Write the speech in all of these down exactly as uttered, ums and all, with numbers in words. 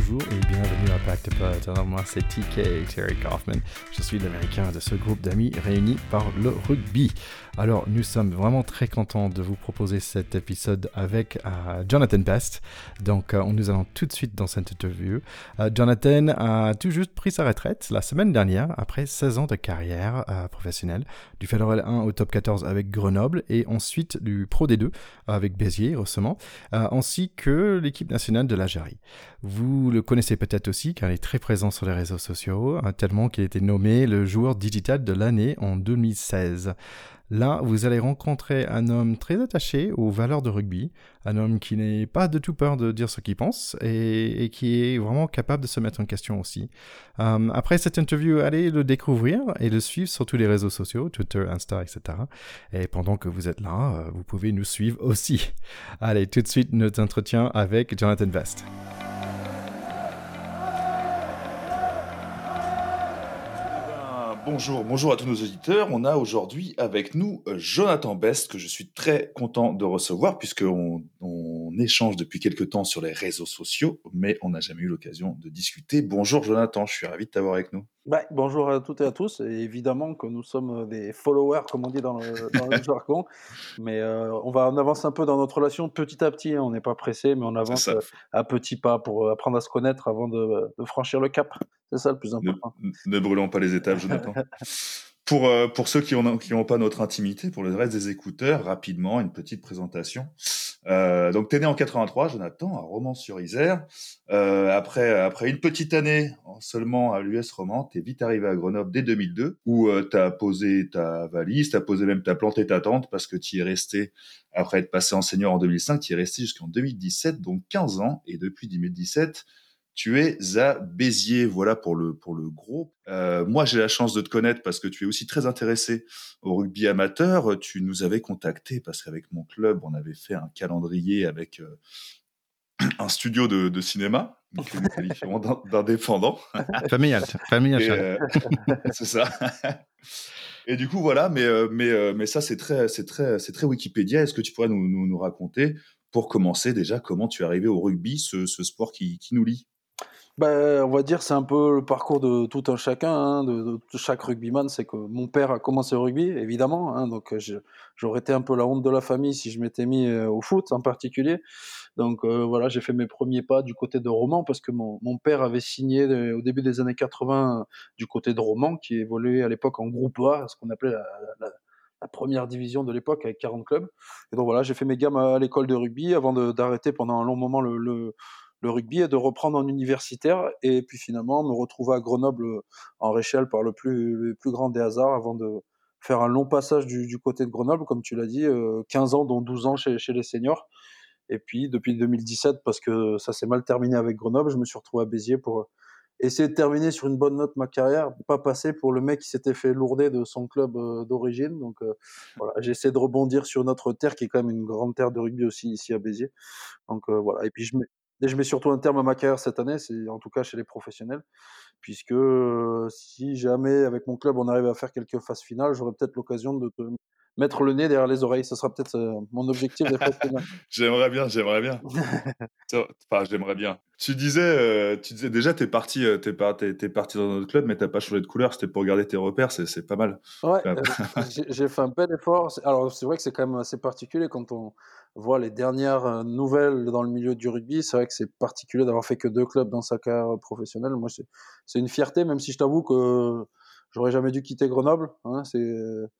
bonjour et bienvenue à Back to Pod. Alors moi c'est T K, Terry Kaufman. Je suis l'américain de ce groupe d'amis réunis par le rugby. Alors nous sommes vraiment très contents de vous proposer cet épisode avec euh, Jonathan Best. Donc euh, nous allons tout de suite dans cette interview. Euh, Jonathan a tout juste pris sa retraite la semaine dernière après seize ans de carrière euh, professionnelle, du Fédéral un au top quatorze avec Grenoble et ensuite du Pro D deux avec Béziers récemment, euh, ainsi que l'équipe nationale de l'Algérie. Vous le connaissez peut-être aussi car il est très présent sur les réseaux sociaux, hein, tellement qu'il a été nommé le joueur digital de l'année en deux mille seize. Là, vous allez rencontrer un homme très attaché aux valeurs de rugby, un homme qui n'est pas de tout peur de dire ce qu'il pense et, et qui est vraiment capable de se mettre en question aussi. Euh, après cette interview, allez le découvrir et le suivre sur tous les réseaux sociaux, Twitter, Insta, et cetera. Et pendant que vous êtes là, vous pouvez nous suivre aussi. Allez, tout de suite, notre entretien avec Jonathan Best. Bonjour, bonjour à tous nos auditeurs. On a aujourd'hui avec nous Jonathan Best, que je suis très content de recevoir, puisqu'on on échange depuis quelques temps sur les réseaux sociaux, mais on n'a jamais eu l'occasion de discuter. Bonjour Jonathan, je suis ravi de t'avoir avec nous. Bah, bonjour à toutes et à tous, et évidemment que nous sommes des followers, comme on dit dans le, dans le jargon, mais euh, on va on avance un peu dans notre relation petit à petit, hein. On n'est pas pressé, mais on C'est avance ça. euh, à petits pas pour apprendre à se connaître avant de, de franchir le cap. C'est ça le plus Ne, important. ne brûlons pas les étapes, Jonathan. Pour, euh, pour ceux qui n'ont qui ont pas notre intimité, pour le reste des écouteurs, rapidement, une petite présentation. Euh, donc, t'es né en quatre-vingt-trois, Jonathan, à Romans-sur-Isère. Euh, après, après une petite année seulement à l'U S Romans, t'es vite arrivé à Grenoble dès deux mille deux, où euh, t'as posé ta valise, t'as posé même, t'as planté ta tente, parce que t'y es resté, après être passé en senior en deux mille cinq, t'y es resté jusqu'en deux mille dix-sept, donc quinze ans, et depuis deux mille dix-sept, tu es à Béziers, voilà pour le, pour le gros. Euh, moi, j'ai la chance de te connaître parce que tu es aussi très intéressé au rugby amateur. Tu nous avais contacté parce qu'avec mon club, on avait fait un calendrier avec euh, un studio de, de cinéma que nous qualifions d'in- d'indépendant. Familial, familial. Et, euh, c'est ça. Et du coup, voilà, mais, euh, mais, euh, mais ça, c'est très, c'est très, c'est très Wikipédia. Est-ce que tu pourrais nous, nous, nous raconter, pour commencer déjà, comment tu es arrivé au rugby, ce, ce sport qui, qui nous lie? Bah, on va dire c'est un peu le parcours de tout un chacun, hein, de, de- de chaque rugbyman. C'est que mon père a commencé au rugby, évidemment, hein, donc euh, je- j'aurais été un peu la honte de la famille si je m'étais mis euh, au foot en particulier. Donc euh, voilà, j'ai fait mes premiers pas du côté de Romans parce que mon, mon père avait signé euh, au début des années quatre-vingts euh, du côté de Romans, qui évoluait à l'époque en groupe A, ce qu'on appelait la, la- la première division de l'époque avec quarante clubs. Et donc voilà, j'ai fait mes gammes à l'école de rugby avant de- d'arrêter pendant un long moment le, le- le rugby et de reprendre en universitaire. Et puis finalement, me retrouver à Grenoble euh, en Réchelle par le plus, le plus grand des hasards avant de faire un long passage du, du côté de Grenoble, comme tu l'as dit, euh, quinze ans, dont douze ans chez, chez les seniors. Et puis, depuis deux mille dix-sept, parce que ça s'est mal terminé avec Grenoble, je me suis retrouvé à Béziers pour essayer de terminer sur une bonne note ma carrière, pas passer pour le mec qui s'était fait lourder de son club euh, d'origine. Donc euh, voilà, j'ai essayé de rebondir sur notre terre, qui est quand même une grande terre de rugby aussi ici à Béziers. Donc euh, voilà, et puis je mets, et je mets surtout un terme à ma carrière cette année, c'est en tout cas chez les professionnels, puisque euh, si jamais avec mon club on arrive à faire quelques phases finales, j'aurai peut-être l'occasion de te mettre le nez derrière les oreilles. Ce sera peut-être euh, mon objectif des phases finales. J'aimerais bien, j'aimerais bien. Ça- Enfin, j'aimerais bien. Tu disais, euh, tu disais déjà, t'es parti, euh, t'es pas, t'es, t'es parti dans notre club, mais t'as pas changé de couleur. C'était pour garder tes repères. C'est, c'est pas mal. Ouais, Quand heu, même. j'ai j'ai fait un bel effort. C'est alors c'est vrai que c'est quand même assez particulier quand on voit les dernières, heu, nouvelles dans le milieu du rugby. C'est vrai que c'est particulier d'avoir fait que deux clubs dans sa carrière professionnelle. Moi, c'est c'est une fierté, même si je t'avoue que j'aurais jamais dû quitter Grenoble, hein. C'est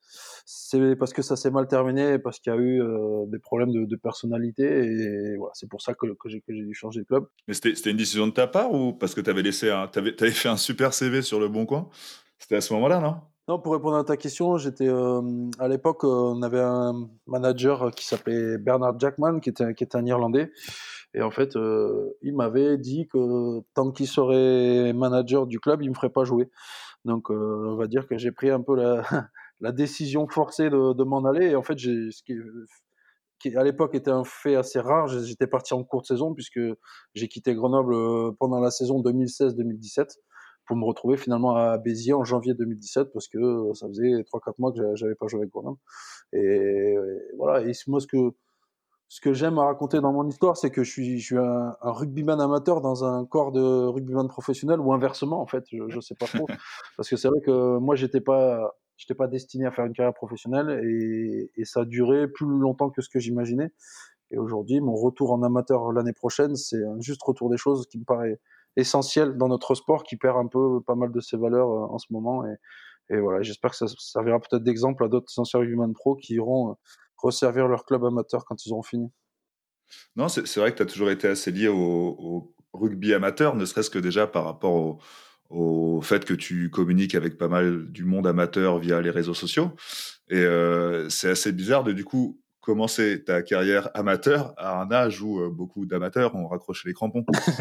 c'est parce que ça s'est mal terminé et parce qu'il y a eu, heu, des problèmes de de personnalité et voilà, c'est pour ça que que j'ai que j'ai dû changer de club. Mais c'était, c'était une décision de ta part ou parce que t'avais laissé un, t'avais, t'avais fait un super C V sur le Bon Coin? C'était à ce moment-là, non? Non, pour répondre à ta question, j'étais, hem, à l'époque, heu, on avait un manager qui s'appelait Bernard Jackman, qui était qui était un Irlandais et en fait, heu, il m'avait dit que tant qu'il serait manager du club, il me ferait pas jouer. Donc, heu, on va dire que j'ai pris un peu la la décision forcée de de m'en aller et en fait, j'ai ce qui est qui à l'époque était un fait assez rare, j'ai j'étais parti en courte saison puisque j'ai quitté Grenoble, heu, pendant la saison deux mille seize deux mille dix-sept pour me retrouver finalement à Béziers en janvier deux mille dix-sept parce que, heu, ça faisait trois quatre mois que j'a j'avais pas joué avec Grenoble et et voilà et moi ce que ce que j'aime à raconter dans mon histoire, c'est que je suis, je suis un, un rugbyman amateur dans un corps de rugbyman professionnel ou inversement, en fait, je, je sais pas trop. Parce que c'est vrai que moi, j'étais pas, j'étais pas destiné à faire une carrière professionnelle et, et ça a duré plus longtemps que ce que j'imaginais. Et aujourd'hui, mon retour en amateur l'année prochaine, c'est un juste retour des choses qui me paraît essentiel dans notre sport, qui perd un peu pas mal de ses valeurs euh, en ce moment. Et, et voilà, j'espère que ça servira peut-être d'exemple à d'autres anciens rugbyman pro qui iront euh, resservir leur club amateur quand ils auront fini. Non, c'est c'est vrai que tu as toujours été assez lié au, au rugby amateur, ne serait-ce que déjà par rapport au, au fait que tu communiques avec pas mal du monde amateur via les réseaux sociaux. Et euh, c'est assez bizarre de du coup commencer ta carrière amateur à un âge où euh, beaucoup d'amateurs ont raccroché les crampons.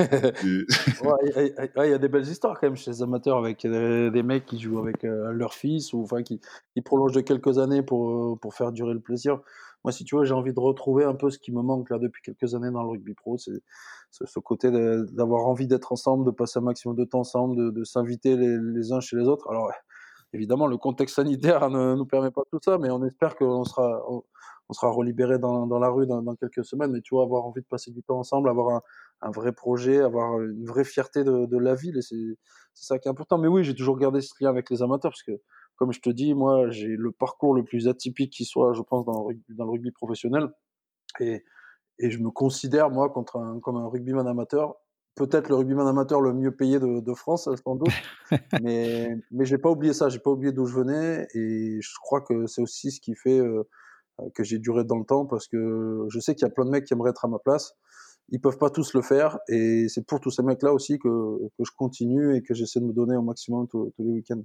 Et- Ouais, il y, a- il y a des belles histoires quand même chez les amateurs avec des, des mecs qui jouent avec euh, leur fils ou enfin qui, qui prolongent de quelques années pour, euh, pour faire durer le plaisir. Moi, si tu veux, j'ai envie de retrouver un peu ce qui me manque là depuis quelques années dans le rugby pro, c'est ce, ce côté de- d'avoir envie d'être ensemble, de passer un maximum de temps ensemble, de, de s'inviter les, les uns chez les autres. Alors, évidemment, le contexte sanitaire ne nous permet pas tout ça, mais on espère qu'on sera, on, on sera relibéré dans, dans la rue dans, dans quelques semaines. Mais tu vois, avoir envie de passer du temps ensemble, avoir un, un vrai projet, avoir une vraie fierté de, de la ville, et c'est, c'est ça qui est important. Mais oui, j'ai toujours gardé ce lien avec les amateurs, parce que, comme je te dis, moi, j'ai le parcours le plus atypique qui soit, je pense, dans le rugby, dans le rugby professionnel. Et, et je me considère, moi, contre un, comme un rugbyman amateur. Peut-être le rugbyman amateur le mieux payé de, de France, sans doute. Mais, mais j'ai pas oublié ça, j'ai pas oublié d'où je venais. Et je crois que c'est aussi ce qui fait euh, que j'ai duré dans le temps, parce que je sais qu'il y a plein de mecs qui aimeraient être à ma place. Ils peuvent pas tous le faire. Et c'est pour tous ces mecs-là aussi que, que je continue et que j'essaie de me donner au maximum tous tous les week-ends.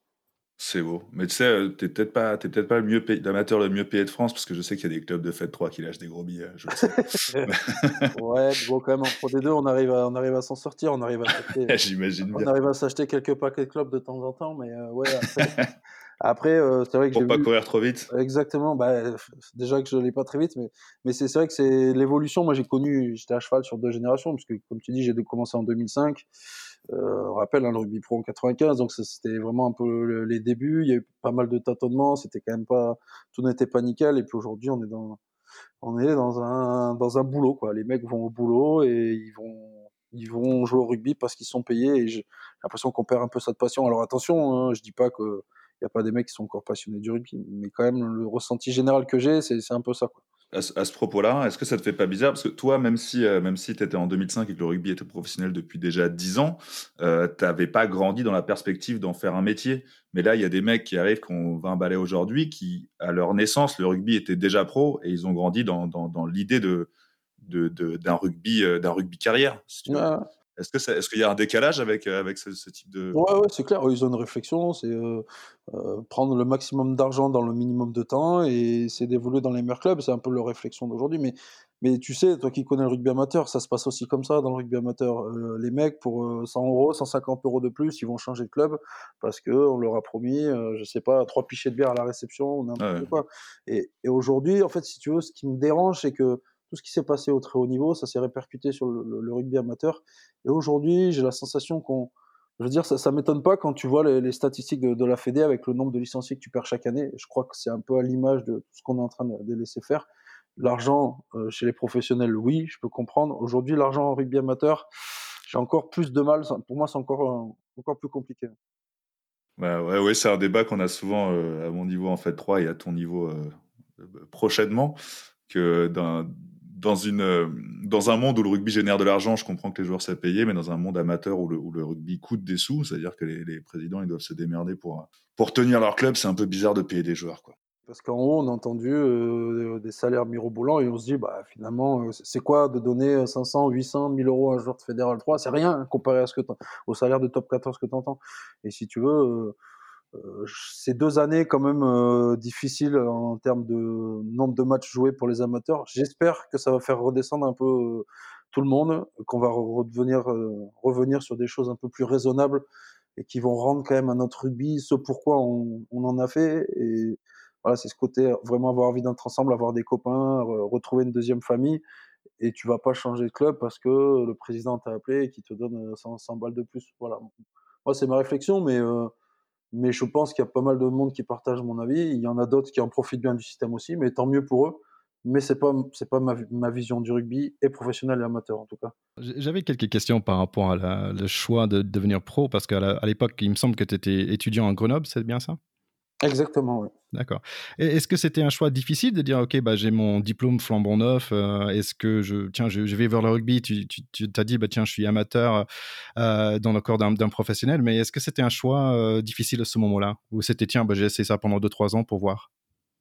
C'est beau. Mais tu sais, euh, t'es peut-être pas, t'es peut-être pas le mieux payé, l'amateur le mieux payé de France, parce que je sais qu'il y a des clubs de Fête trois qui lâchent des gros billets, je le sais. Ouais, bon, quand même, en Pro D deux, on arrive à, on arrive à s'en sortir, on arrive à s'acheter, J'imagine on bien. arrive à s'acheter quelques paquets de clopes de temps en temps, mais euh, ouais, après, après euh, c'est vrai que j'ai Pour pas vu, courir trop vite. exactement, bah, f- déjà que je l'ai pas très vite, mais, mais c'est c'est vrai que c'est l'évolution. Moi, j'ai connu, j'étais à cheval sur deux générations, parce que, comme tu dis, j'ai commencé en deux mille cinq. Euh, on rappelle, hein, le rugby pro en quatre-vingt-quinze, donc ça, c'était vraiment un peu le- les débuts. Il y a eu pas mal de tâtonnements, c'était quand même pas, tout n'était pas nickel. Et puis aujourd'hui, on est dans, on est dans un, dans un boulot, quoi. Les mecs vont au boulot et ils vont, ils vont jouer au rugby parce qu'ils sont payés. Et j'ai l'impression qu'on perd un peu cette passion. Alors attention, hein, je dis pas que il y a pas des mecs qui sont encore passionnés du rugby, mais quand même le ressenti général que j'ai, c'est c'est un peu ça, quoi. À ce, à ce propos-là, est-ce que ça te fait pas bizarre? Parce que toi, même si, euh, même si tu étais en deux mille cinq et que le rugby était professionnel depuis déjà dix ans, euh, t'avais pas grandi dans la perspective d'en faire un métier. Mais là, il y a des mecs qui arrivent, qui ont vingt balais aujourd'hui, qui, à leur naissance, le rugby était déjà pro et ils ont grandi dans, dans, dans l'idée de, de, de- d'un rugby, euh, d'un rugby carrière, si tu veux. Ouais, Est-ce que ça, est-ce qu'il y a un décalage avec, euh, avec ce, ce type de... ouais, ouais, c'est clair. Eux, ils ont une réflexion, c'est euh, euh, prendre le maximum d'argent dans le minimum de temps et c'est d'évoluer dans les meilleurs clubs. C'est un peu leur réflexion d'aujourd'hui. Mais, mais tu sais, toi qui connais le rugby amateur, ça se passe aussi comme ça dans le rugby amateur. Euh, les mecs, pour euh, cent euros, cent cinquante euros de plus, ils vont changer de club parce que on leur a promis, euh, je sais pas, trois pichets de bière à la réception ou Ouais, n'importe quoi. Et, et aujourd'hui, en fait, si tu veux, ce qui me dérange, c'est que tout ce qui s'est passé au très haut niveau, ça s'est répercuté sur le, le- le rugby amateur. Et aujourd'hui, j'ai la sensation qu'on je veux dire, ça, ça m'étonne pas quand tu vois les, les statistiques de, de la Fédé avec le nombre de licenciés que tu perds chaque année. Je crois que c'est un peu à l'image de tout ce qu'on est en train de, de laisser faire. L'argent euh, chez les professionnels, oui, je peux comprendre. Aujourd'hui, l'argent en rugby amateur, j'ai encore plus de mal. Pour moi, c'est encore, euh, encore plus compliqué. ouais, ouais, ouais, c'est un débat qu'on a souvent euh, à mon niveau en fait trois et à ton niveau euh, euh, prochainement. Que dans, dans, une, euh, dans un monde où le rugby génère de l'argent, je comprends que les joueurs soient payés, mais dans un monde amateur où le, où le rugby coûte des sous, c'est-à-dire que les, les présidents ils doivent se démerder pour, pour tenir leur club, c'est un peu bizarre de payer des joueurs, quoi. Parce qu'en haut, on a entendu euh, des salaires mirobolants et on se dit, bah, finalement, euh, c'est quoi de donner cinq cents, huit cents, mille euros à un joueur de Fédéral trois? C'est rien hein, comparé à ce que t'en- au salaire de top quatorze que tu entends. Et si tu veux, euh, Euh, ces deux années quand même euh, difficiles en termes de nombre de matchs joués pour les amateurs. J'espère que ça va faire redescendre un peu euh, tout le monde, qu'on va revenir, euh, revenir sur des choses un peu plus raisonnables et qui vont rendre quand même à notre rugby ce pourquoi on, on en a fait. Et voilà, c'est ce côté vraiment avoir envie d'être ensemble, avoir des copains, re- retrouver une deuxième famille. Et tu vas pas changer de club parce que le président t'a appelé et qu'il te donne cent, cent balles de plus. Voilà. Moi, c'est ma réflexion, mais euh, mais je pense qu'il y a pas mal de monde qui partage mon avis. Il y en a d'autres qui en profitent bien du système aussi, mais tant mieux pour eux. mais c'est pas c'est pas ma, ma vision du rugby, et professionnel et amateur en tout cas. J'avais quelques questions par rapport à la, le choix de devenir pro, parce qu'à la- à l'époque, il me semble que tu étais étudiant à Grenoble, c'est bien ça? Exactement, oui. D'accord. Et est-ce que c'était un choix difficile de dire, OK, bah, j'ai mon diplôme flambant neuf, euh, est-ce que je, tiens, je, je vais vers le rugby, tu, tu, tu t'as dit, bah, tiens, je suis amateur euh, dans le corps d'un, d'un professionnel, mais est-ce que c'était un choix euh, difficile à ce moment-là? Ou c'était, tiens, bah, j'ai essayé ça pendant deux trois ans pour voir?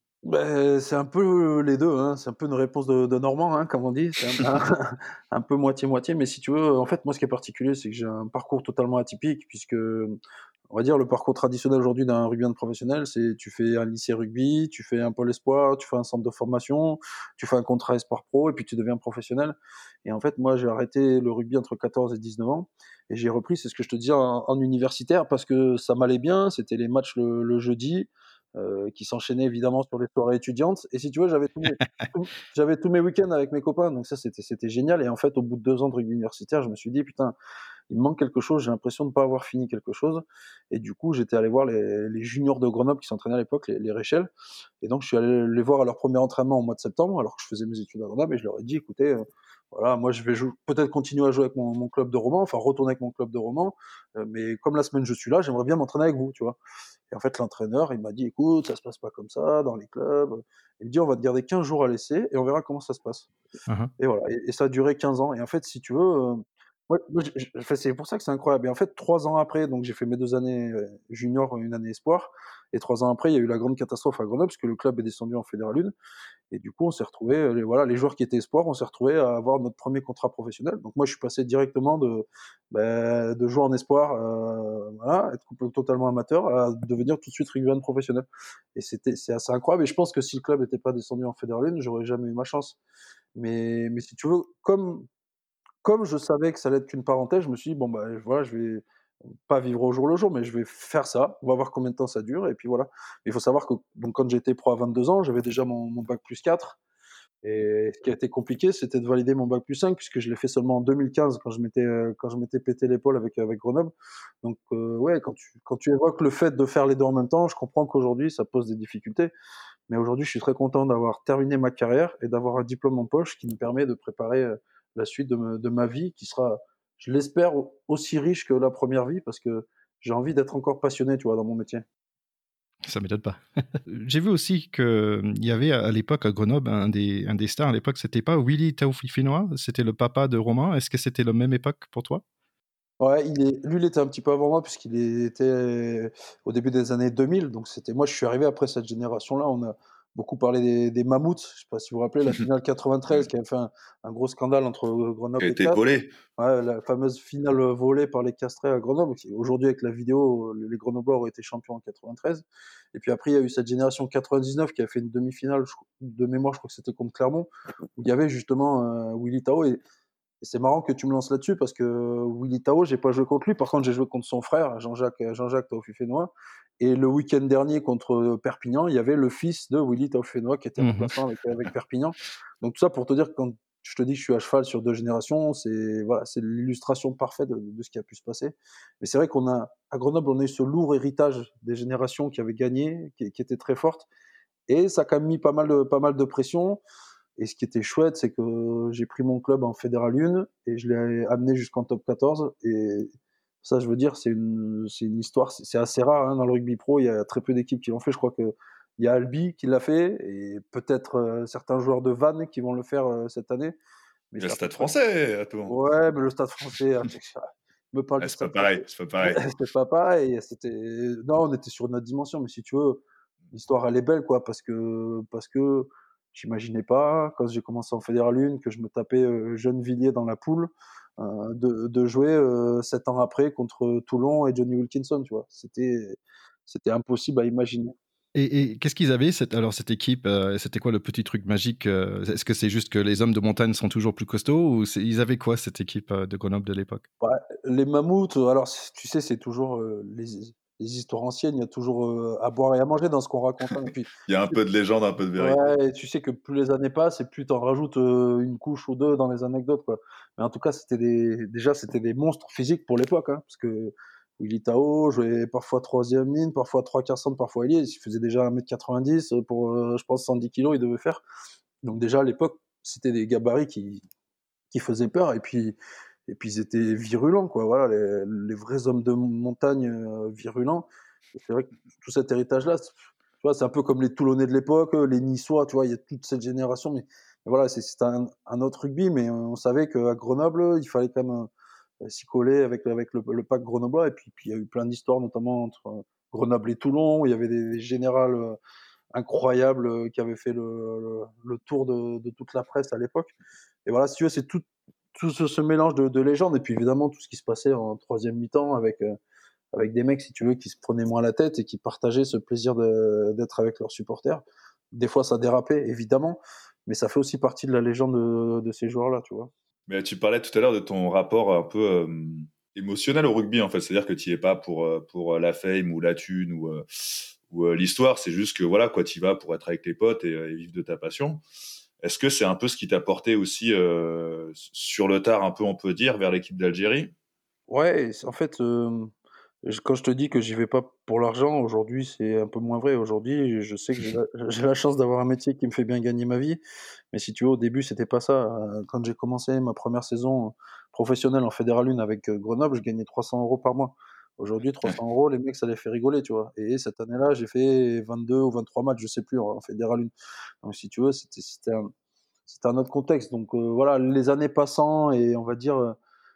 Ben, c'est un peu les deux, hein. C'est un peu une réponse de, de Normand, hein, comme on dit. C'est un, un- un peu moitié-moitié. Mais si tu veux, en fait, moi, ce qui est particulier, c'est que j'ai un parcours totalement atypique, puisque, on va dire, le parcours traditionnel aujourd'hui d'un rugbyman professionnel, c'est tu fais un lycée rugby, tu fais un pôle espoir, tu fais un centre de formation, tu fais un contrat espoir pro, et puis tu deviens professionnel. Et en fait, moi, j'ai arrêté le rugby entre quatorze et dix-neuf ans, et j'ai repris, c'est ce que je te disais, en, en universitaire, parce que ça m'allait bien. C'était les matchs le, le jeudi, euh, qui s'enchaînaient évidemment sur les soirées étudiantes. Et si tu veux, j'avais tous mes, tout- j'avais tous mes week-ends avec mes copains, donc ça c'était c'était génial. Et en fait, au bout de deux ans de rugby universitaire, je me suis dit putain, il me manque quelque chose. J'ai l'impression de ne pas avoir fini quelque chose. Et du coup, j'étais allé voir les, les juniors de Grenoble qui s'entraînaient à l'époque, les, les Réchelles. Et donc, je suis allé les voir à leur premier entraînement au mois de septembre, alors que je faisais mes études à Grenoble, et je leur ai dit écoutez, euh, voilà, moi je vais jou- peut-être continuer à jouer avec mon, mon club de romans, enfin retourner avec mon club de romans, euh, mais comme la semaine je suis là, j'aimerais bien m'entraîner avec vous, tu vois. Et en fait, l'entraîneur, il m'a dit, écoute, ça se passe pas comme ça dans les clubs. Il me dit, on va te garder quinze jours à l'essai et on verra comment ça se passe. Mhm. Et voilà. Et, et ça a duré quinze ans. Et en fait, si tu veux, euh, ouais, moi, j'ai- j'ai- enfin, c'est pour ça que c'est incroyable. Et en fait, trois ans après, donc j'ai fait mes deux années euh, junior, une année espoir. Et trois ans après, il y a eu la grande catastrophe à Grenoble, parce que le club est descendu en Fédéral un. Et du coup, on s'est retrouvés, euh, les, voilà, les joueurs qui étaient espoirs, on s'est retrouvés à avoir notre premier contrat professionnel. Donc moi, je suis passé directement de, ben, de joueur en espoir, euh, voilà, être complètement- totalement amateur, à devenir tout de suite rugbyman professionnel. Et c'était, c'est assez incroyable. Et je pense que si le club n'était pas descendu en Fédéral un, j'aurais jamais eu ma chance. Mais, mais si tu veux, comme, comme je savais que ça allait être qu'une parenthèse, je me suis dit, bon, bah, voilà, je vais pas vivre au jour le jour, mais je vais faire ça. On va voir combien de temps ça dure. Et puis voilà. Mais il faut savoir que donc, quand j'étais pro à vingt-deux ans, j'avais déjà mon, mon bac plus quatre. Et ce qui a été compliqué, c'était de valider mon bac plus cinq, puisque je l'ai fait seulement en deux mille quinze, quand je m'étais, euh, quand je m'étais pété l'épaule avec, avec Grenoble. Donc, euh, ouais, quand tu, quand tu évoques le fait de faire les deux en même temps, je comprends qu'aujourd'hui, ça pose des difficultés. Mais aujourd'hui, je suis très content d'avoir terminé ma carrière et d'avoir un diplôme en poche qui me permet de préparer euh, la suite de, me- de ma vie, qui sera, je l'espère, aussi riche que la première vie, parce que j'ai envie d'être encore passionné, tu vois, dans mon métier. Ça m'étonne pas. J'ai vu aussi qu'il y avait à l'époque à Grenoble un des, un des stars à l'époque, c'était pas Willy Taufifinois, c'était le papa de Romain. Est-ce que c'était la même époque pour toi? Ouais, il est lui, il était un petit peu avant moi, puisqu'il était au début des années deux mille. Donc c'était moi, je suis arrivé après cette génération-là. On a beaucoup parlé des des Mammouths. Je sais pas si vous vous rappelez la finale quatre-vingt-treize, Ouais. qui avait fait un un gros scandale entre Qui a Grenoble et été Castres. volé. Ouais, la fameuse finale volée par les Castrés à Grenoble, qui aujourd'hui, avec la vidéo, les Grenoblois auraient été champions en quatre-vingt-treize. Et puis après, il y a eu cette génération quatre-vingt-dix-neuf qui a fait une demi-finale, je crois- de mémoire, je crois que c'était contre Clermont, où il y avait justement euh, Willy Tao. Et et c'est marrant que tu me lances là-dessus, parce que Willy Tao, j'ai pas joué contre lui. Par contre, j'ai joué contre son frère, Jean-Jacques, Jean-Jacques Taofifénois. Et le week-end dernier contre Perpignan, il y avait le fils de Willy Taofifénois qui était Mhm. remplaçant avec, avec Perpignan. Donc tout ça pour te dire que quand je te dis que je suis à cheval sur deux générations, c'est voilà, c'est l'illustration parfaite de, de ce qui a pu se passer. Mais c'est vrai qu'on a à Grenoble, on a eu ce lourd héritage des générations qui avaient gagné, qui, qui étaient très fortes, et ça a quand même mis pas mal de, pas mal de pression. Et ce qui était chouette, c'est que j'ai pris mon club en Fédéral un et je l'ai amené jusqu'en top quatorze. Et ça, je veux dire, c'est une, c'est une histoire, c'est c'est assez rare hein, dans le rugby pro. Il y a très peu d'équipes qui l'ont fait. Je crois qu'il y a Albi qui l'a fait, et peut-être euh, certains joueurs de Vannes qui vont le faire euh, cette année. Mais Il y a c'est le à peu Stade près. français, attends. Ouais, mais le Stade français, hein, me parle Ah, du c'est pas Stade pareil, français. c'est pas pareil. C'est pas pareil. C'était, non, on était sur une autre dimension. Mais si tu veux, l'histoire elle est belle, quoi, parce que parce que j'imaginais pas quand j'ai commencé en Fédéral un que je me tapais euh, Gennevilliers dans la poule, euh, de, de jouer euh, sept ans après contre Toulon et Johnny Wilkinson, tu vois. C'était c'était impossible à imaginer. Et, et qu'est-ce qu'ils avaient cette, alors cette équipe, euh, c'était quoi le petit truc magique euh, Est-ce que c'est juste que les hommes de montagne sont toujours plus costauds, ou c'est- ils avaient quoi cette équipe euh, de Grenoble de l'époque? Ouais, les mammouths, alors c- tu sais, c'est toujours euh, les, les histoires anciennes. Il y a toujours euh, à boire et à manger dans ce qu'on raconte, hein. Et puis Il y a un peu de légende, un peu de vérité. ouais, et tu sais que plus les années passent et plus tu en rajoutes euh, une couche ou deux dans les anecdotes, quoi. Mais en tout cas, c'était des, déjà, c'était des monstres physiques pour l'époque, hein, parce que Willy Tao jouait parfois troisième ligne, parfois trois quarts centre, parfois ailier. Il faisait déjà un mètre quatre-vingt-dix pour, euh, je pense, cent dix kilos, il devait faire. Donc déjà, à l'époque, c'était des gabarits qui qui faisaient peur et puis et puis ils étaient virulents, quoi. Voilà, les les vrais hommes de montagne, heu, virulents et c'est vrai que tout cet héritage-là, c tu vois, c'est un peu comme les Toulonnais de l'époque, heu, les Niçois, tu vois? Il y a toute cette génération, mais mais voilà, c'est c'était un un autre rugby, mais on savait qu'à Grenoble, il fallait quand même, heu, s'y coller avec avec le le pack grenoblois et puis puis il y a eu plein d'histoires, notamment entre, heu, Grenoble et Toulon, où il y avait des des générals, heu, incroyables, heu, qui avaient fait le le le tour de de toute la presse à l'époque et voilà, si tu veux, c'est tout tout ce ce mélange de de légendes et puis évidemment tout ce qui se passait en troisième mi-temps avec, heu, avec des mecs, si tu veux, qui se prenaient moins la tête et qui partageaient ce plaisir de d'être avec leurs supporters. Des fois, ça dérapait, évidemment, mais ça fait aussi partie de la légende de de ces joueurs-là, tu vois? Mais tu parlais tout à l'heure de ton rapport un peu euh, émotionnel au rugby, en fait. C'est-à-dire que tu n'y es pas pour, euh, pour la fame ou la thune ou, euh, ou euh, l'histoire. C'est juste que voilà, quoi, tu y vas pour être avec tes potes et, euh, et vivre de ta passion. Est-ce que c'est un peu ce qui t'a porté aussi euh, sur le tard, un peu, on peut dire, vers l'équipe d'Algérie? Ouais, et c'est en fait, hem, j quand je te dis que j'y vais pas pour l'argent, aujourd'hui, c'est un peu moins vrai. Aujourd'hui, je sais que j'ai la j'ai la chance d'avoir un métier qui me fait bien gagner ma vie. Mais si tu veux, au début, c'était pas ça. Heu, quand j'ai commencé ma première saison professionnelle en Fédéral un avec, heu, Grenoble, je gagnais trois cents euros par mois. Aujourd'hui, trois cents euros, les mecs, ça les fait rigoler, tu vois? Et cette année-là, j'ai fait vingt-deux ou vingt-trois matchs, je sais plus, en Fédéral un. Donc si tu veux, c'était c'était un c'était un autre contexte. Donc, heu, voilà, les années passant et on va dire, heu,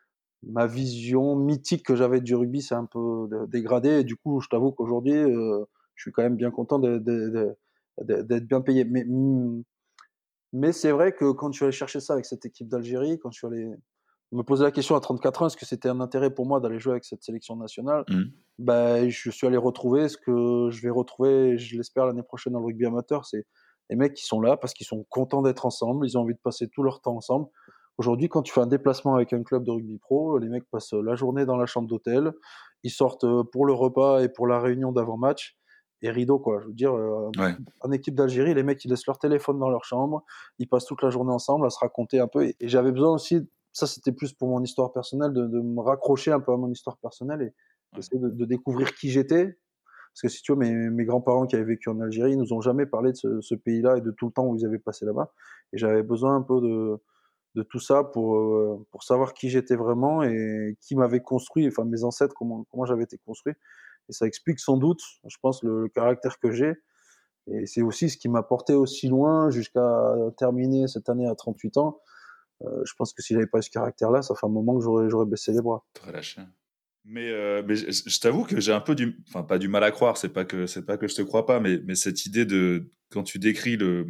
ma vision mythique que j'avais du rugby s'est un peu dé dégradée et du coup, je t'avoue qu'aujourd'hui, heu, je suis quand même bien content de de de de d'être bien payé. Mais, mmh, mais c'est vrai que quand je suis allé chercher ça avec cette équipe d'Algérie, quand je suis allé me poser la question à trente-quatre ans, est-ce que c'était un intérêt pour moi d'aller jouer avec cette sélection nationale? Mhm. Bah, je suis allé retrouver ce que je vais retrouver, je l'espère, l'année prochaine dans le rugby amateur. C'est les mecs qui sont là parce qu'ils sont contents d'être ensemble, ils ont envie de passer tout leur temps ensemble. Aujourd'hui, quand tu fais un déplacement avec un club de rugby pro, les mecs passent la journée dans la chambre d'hôtel, ils sortent euh, pour le repas et pour la réunion d'avant-match, et rideau, quoi. Je veux dire, euh, Ouais. en équipe d'Algérie, les mecs, ils laissent leur téléphone dans leur chambre, ils passent toute la journée ensemble à se raconter un peu. Et, et j'avais besoin aussi, ça c'était plus pour mon histoire personnelle, de, de me raccrocher un peu à mon histoire personnelle et Ouais. essayer de, de découvrir qui j'étais. Parce que si tu veux, mes, mes grands-parents qui avaient vécu en Algérie, ils nous ont jamais parlé de ce, ce pays-là et de tout le temps où ils avaient passé là-bas. Et j'avais besoin un peu de, de tout ça pour, euh, pour savoir qui j'étais vraiment et qui m'avait construit, enfin mes ancêtres, comment, comment j'avais été construit. Et ça explique sans doute, je pense, le, le caractère que j'ai. Et c'est aussi ce qui m'a porté aussi loin jusqu'à terminer cette année à trente-huit ans. Euh, je pense que si j'avais pas eu ce caractère-là, ça fait un moment que j'aurais, j'aurais baissé les bras. Très lâché. Mais, euh, mais je, je t'avoue que j'ai un peu du, enfin pas du mal à croire, c'est pas que c'est pas que je te crois pas, mais mais cette idée de quand tu décris le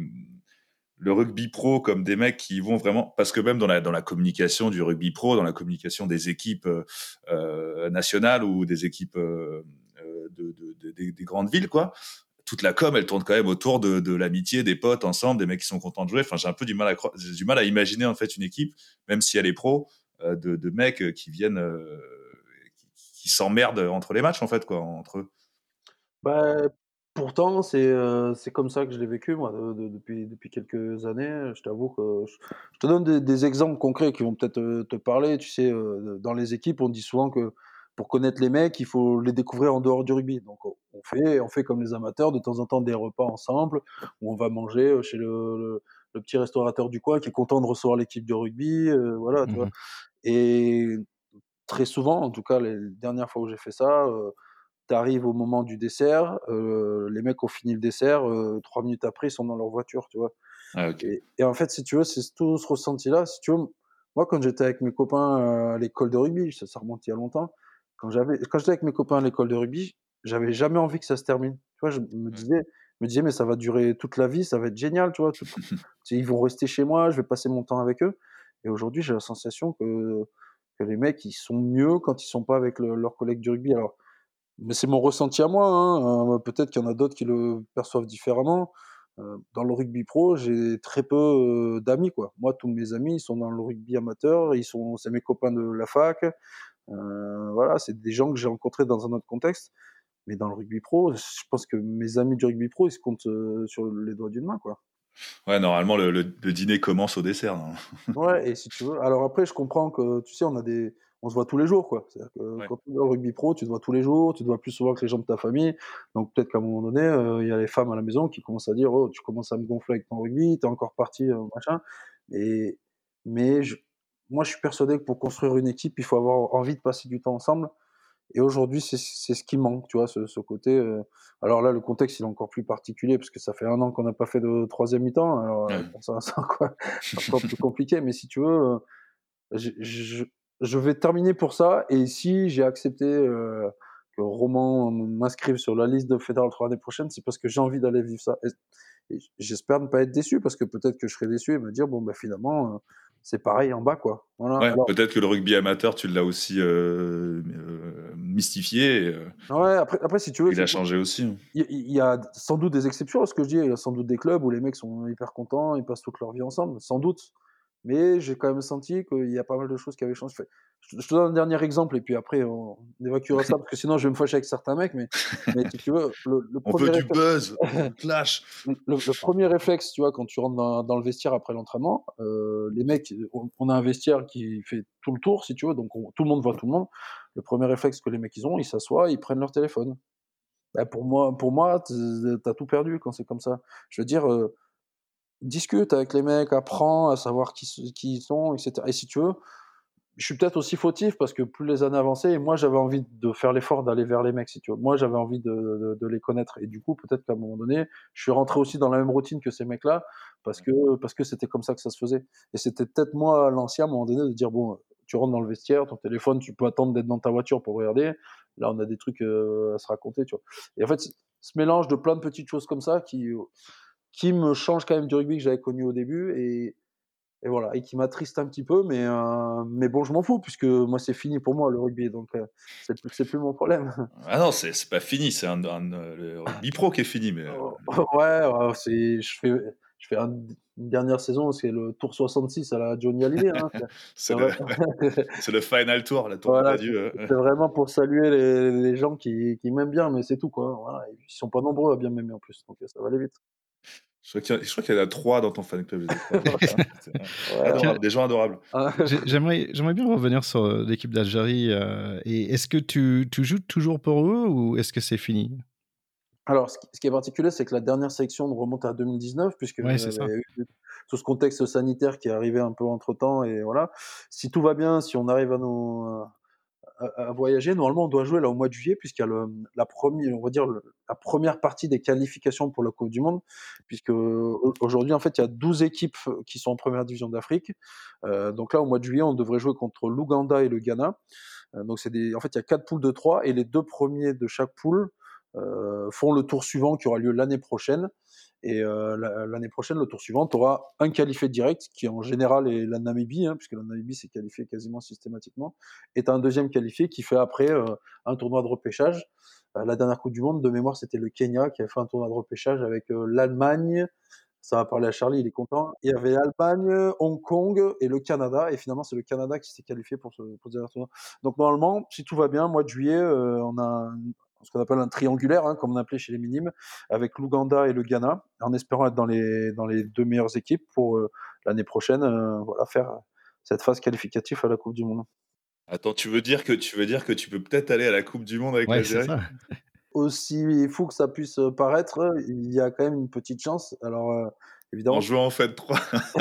le rugby pro comme des mecs qui vont vraiment, parce que même dans la dans la communication du rugby pro, dans la communication des équipes euh, nationales ou des équipes euh, de, de, de des, des grandes villes, quoi, toute la com, elle tourne quand même autour de, de l'amitié, des potes ensemble, des mecs qui sont contents de jouer. Enfin, j'ai un peu du mal à croire, j'ai du mal à imaginer en fait une équipe, même si elle est pro, euh, de, de mecs qui viennent, euh, qui, qui s'emmerdent entre les matchs en fait, quoi, entre eux. Bah, pourtant, c'est, heu, c'est comme ça que je l'ai vécu moi, de de depuis depuis quelques années. Je t'avoue que je je te donne des des exemples concrets qui vont peut-être, heu, te parler. Tu sais, heu, dans les équipes, on dit souvent que pour connaître les mecs, il faut les découvrir en dehors du rugby. Donc on on fait on fait comme les amateurs, de temps en temps des repas ensemble, où on va manger, heu, chez le le le petit restaurateur du coin qui est content de recevoir l'équipe de rugby, heu, voilà, tu vois? Mhm. Et très souvent, en tout cas les dernières fois où j'ai fait ça, heu tu arrives au moment du dessert, heu, les mecs ont fini le dessert, heu, trois minutes après, ils sont dans leur voiture, tu vois? Ah, ok. Et et en fait, si tu veux, c'est tout ce ressenti-là, si tu veux, moi, quand j'étais avec mes copains, heu, à l'école de rugby, ça ça remonte il y a longtemps, quand j'avais quand j'étais avec mes copains à l'école de rugby, j'avais jamais envie que ça se termine. Tu vois? Je me Ouais. disais je me disais: «Mais ça va durer toute la vie, ça va être génial», tu vois? Toute tu sais, ils vont rester chez moi, je vais passer mon temps avec eux et aujourd'hui, j'ai la sensation que que les mecs, ils sont mieux quand ils sont pas avec le leurs collègues du rugby. Alors mais c'est mon ressenti à moi, hein, heu, peut-être qu'il y en a d'autres qui le perçoivent différemment. Heu, dans le rugby pro, j'ai très peu, heu, d'amis, quoi. Moi, tous mes amis, ils sont dans le rugby amateur, ils sont c'est mes copains de la fac, heu, voilà, c'est des gens que j'ai rencontrés dans un autre contexte. Mais dans le rugby pro, je pense que mes amis du rugby pro, ils se comptent, heu, sur les doigts d'une main, quoi. Ouais, normalement le, le, le dîner commence au dessert, hein. Ouais, et si tu veux alors après, je comprends que, tu sais, on a des on se voit tous les jours, quoi. C'est-à-dire que Ouais. quand tu vas au rugby pro, tu te vois tous les jours, tu te vois plus souvent que les gens de ta famille. Donc peut-être qu'à un moment donné, euh, il y a les femmes à la maison qui commencent à dire, oh, tu commences à me gonfler avec ton rugby, t'es encore parti, euh, machin. Et, mais je- moi, je suis persuadé que pour construire une équipe, il faut avoir envie de passer du temps ensemble. Et aujourd'hui, c'est c'est ce qui manque, tu vois, ce, ce côté. euh, Alors là, le contexte, il est encore plus particulier parce que ça fait un an qu'on n'a pas fait de troisième mi-temps. Alors, euh, Ouais. bon, ça, c'est encore, c'est encore plus compliqué. Mais si tu veux, euh, je, je- je vais terminer pour ça. Et si j'ai accepté euh, que Roman m'inscrive sur la liste de Fédéral trois l'année prochaine, c'est parce que j'ai envie d'aller vivre ça. Et, et j'espère ne pas être déçu parce que peut-être que je serai déçu et me dire, bon, bah, finalement, euh, c'est pareil en bas, quoi. Voilà. Ouais, Alors, peut-être que le rugby amateur, tu l'as aussi euh, euh, mystifié. Et, euh, ouais, après, après, si tu veux, il c'est a changé aussi. Hein. Il y, il y a sans doute des exceptions à ce que je dis. Il y a sans doute des clubs où les mecs sont hyper contents, ils passent toute leur vie ensemble, sans doute. Mais j'ai quand même senti qu'il y a pas mal de choses qui avaient changé. Je je te donne un dernier exemple et puis après on évacuera ça parce que sinon je vais me fâcher avec certains mecs. Mais, mais si tu veux, le, le On veut premier du réflexe, buzz, on veut le clash. le, le premier réflexe, tu vois, quand tu rentres dans, dans le vestiaire après l'entraînement, euh, les mecs, on, on a un vestiaire qui fait tout le tour, si tu veux, donc on- tout le monde voit tout le monde. Le premier réflexe que les mecs ils ont, ils s'assoient, ils prennent leur téléphone. Bah, pour moi, pour moi, t- t'as tout perdu quand c'est comme ça. Je veux dire, euh, discute avec les mecs, apprends à savoir qui, s- qui ils sont, et cetera. Et si tu veux, je suis peut-être aussi fautif parce que plus les années avançaient, et moi j'avais envie de faire l'effort d'aller vers les mecs, si tu veux. Moi j'avais envie de, de, de les connaître. Et du coup, peut-être qu'à un moment donné, je suis rentré aussi dans la même routine que ces mecs-là parce que parce que c'était comme ça que ça se faisait. Et c'était peut-être moi, à l'ancien, à un moment donné, de dire, bon, tu rentres dans le vestiaire, ton téléphone, tu peux attendre d'être dans ta voiture pour regarder. Là, on a des trucs euh, à se raconter, tu vois. Et en fait, ce mélange de plein de petites choses comme ça qui, qui me change quand même du rugby que j'avais connu au début. Et, et voilà, et qui m'attriste un petit peu, mais, euh, mais bon, je m'en fous, puisque moi, c'est fini pour moi, le rugby, donc euh, c'est plus, c'est plus mon problème. Ah non, c'est c'est pas fini, c'est un, un, euh, le rugby pro qui est fini, mais euh, Oh, ouais, ouais, c'est, je fais, je fais un- une dernière saison, c'est le tour soixante-six à la Johnny Hallyday. Hein, c'est, c'est c'est vrai. le, c'est le final tour, la tournée Voilà, c'est, d'adieu. euh. c'est vraiment pour saluer les, les gens qui, qui m'aiment bien, mais c'est tout, quoi. Voilà, ils sont pas nombreux à bien m'aimer en plus, donc ça va aller vite. Je crois qu'il y, a- je crois qu'il y en a trois dans ton fan club, je les ai croisés. C'est Ouais, Tiens, adorable, des gens adorables. j'ai- j'aimerais, j'aimerais bien revenir sur euh, l'équipe d'Algérie. euh, et est-ce que tu, tu joues toujours pour eux ou est-ce que c'est fini? Alors, ce qui, ce qui est particulier, c'est que la dernière sélection remonte à deux mille dix-neuf, puisque Ouais, c'est euh, il ça. y a eu tout ce contexte sanitaire qui est arrivé un peu entre-temps, et voilà. Si tout va bien, si on arrive à nous à, à voyager, normalement, on doit jouer là au mois de juillet, puisqu'il y a le, la première, on va dire le- la première partie des qualifications pour la Coupe du Monde, puisque au- aujourd'hui, en fait, il y a douze équipes qui sont en première division d'Afrique. Euh, donc là, au mois de juillet, on devrait jouer contre l'Ouganda et le Ghana. Euh, donc c'est des, en fait, il y a quatre poules de trois et les deux premiers de chaque poule euh, font le tour suivant qui aura lieu l'année prochaine. Et euh, la- l'année prochaine, le tour suivant, tu auras un qualifié direct, qui en général est la Namibie, hein, puisque la Namibie s'est qualifiée quasiment systématiquement, et tu as un deuxième qualifié qui fait après euh, un tournoi de repêchage. Euh, la dernière Coupe du Monde, de mémoire, c'était le Kenya qui a fait un tournoi de repêchage avec euh, l'Allemagne. Ça va parler à Charlie, il est content. Il y avait l'Allemagne, Hong Kong et le Canada. Et finalement, c'est le Canada qui s'est qualifié pour ce, pour ce dernier tournoi. Donc normalement, si tout va bien, mois de juillet, euh, on a un- ce qu'on appelle un triangulaire, hein, comme on appelait chez les minimes, avec l'Ouganda et le Ghana, en espérant être dans les, dans les deux meilleures équipes pour euh, l'année prochaine, euh, voilà, faire cette phase qualificative à la Coupe du Monde. Attends, tu veux dire que tu veux dire que tu peux peut-être aller à la Coupe du Monde avec Ouais, c'est l'Algérie? ça. Aussi fou que ça puisse paraître, il y a quand même une petite chance. Alors, euh, En évidemment, jouant en fait trois.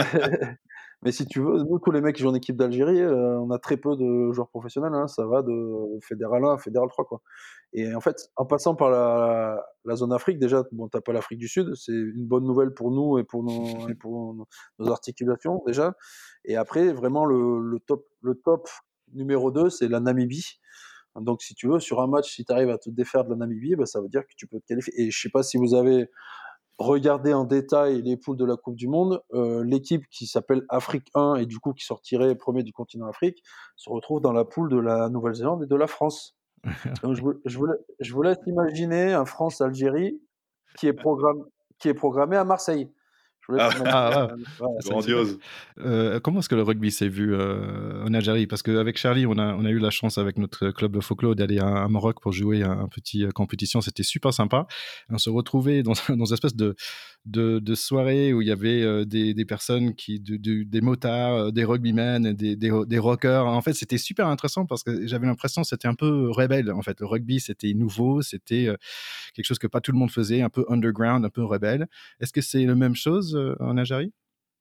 mais si tu veux, nous, tous les mecs qui jouent en équipe d'Algérie, euh, on a très peu de joueurs professionnels. Hein, ça va de Fédéral un à Fédéral trois, quoi. Et en fait, en passant par la, la zone Afrique, déjà, bon, t'as pas l'Afrique du Sud, c'est une bonne nouvelle pour nous et pour nos, et pour nos, nos articulations, déjà. Et après, vraiment, le, le top, le top numéro deux, c'est la Namibie. Donc, si tu veux, sur un match, si tu arrives à te défaire de la Namibie, bah, ça veut dire que tu peux te qualifier. Et je sais pas si vous avez regardez en détail les poules de la Coupe du Monde, euh, l'équipe qui s'appelle Afrique un et du coup qui sortirait premier du continent Afrique se retrouve dans la poule de la Nouvelle-Zélande et de la France. Donc je vous, je vous, je vous laisse imaginer un France-Algérie qui est programme, qui est programmé à Marseille. Je voulais Ah, te mettre, Ah, heu, ouais. c'est c'est bien. grandiose. Heu, comment est-ce que le rugby s'est vu, heu, en Algérie? Parce qu'avec Charlie, on a on a eu la chance avec notre club de folklore d'aller à à Maroc pour jouer un un petit, heu, compétition. C'était super sympa. On se retrouvait dans dans une espèce de de de soirée où il y avait, heu, des des personnes qui de de des motards, heu, des rugbymen, des des des rockers. En fait, c'était super intéressant parce que j'avais l'impression que c'était un peu rebelle, en fait. Le rugby, c'était nouveau, c'était, heu, quelque chose que pas tout le monde faisait, un peu underground, un peu rebelle. Est-ce que c'est la même chose, heu, en Algérie?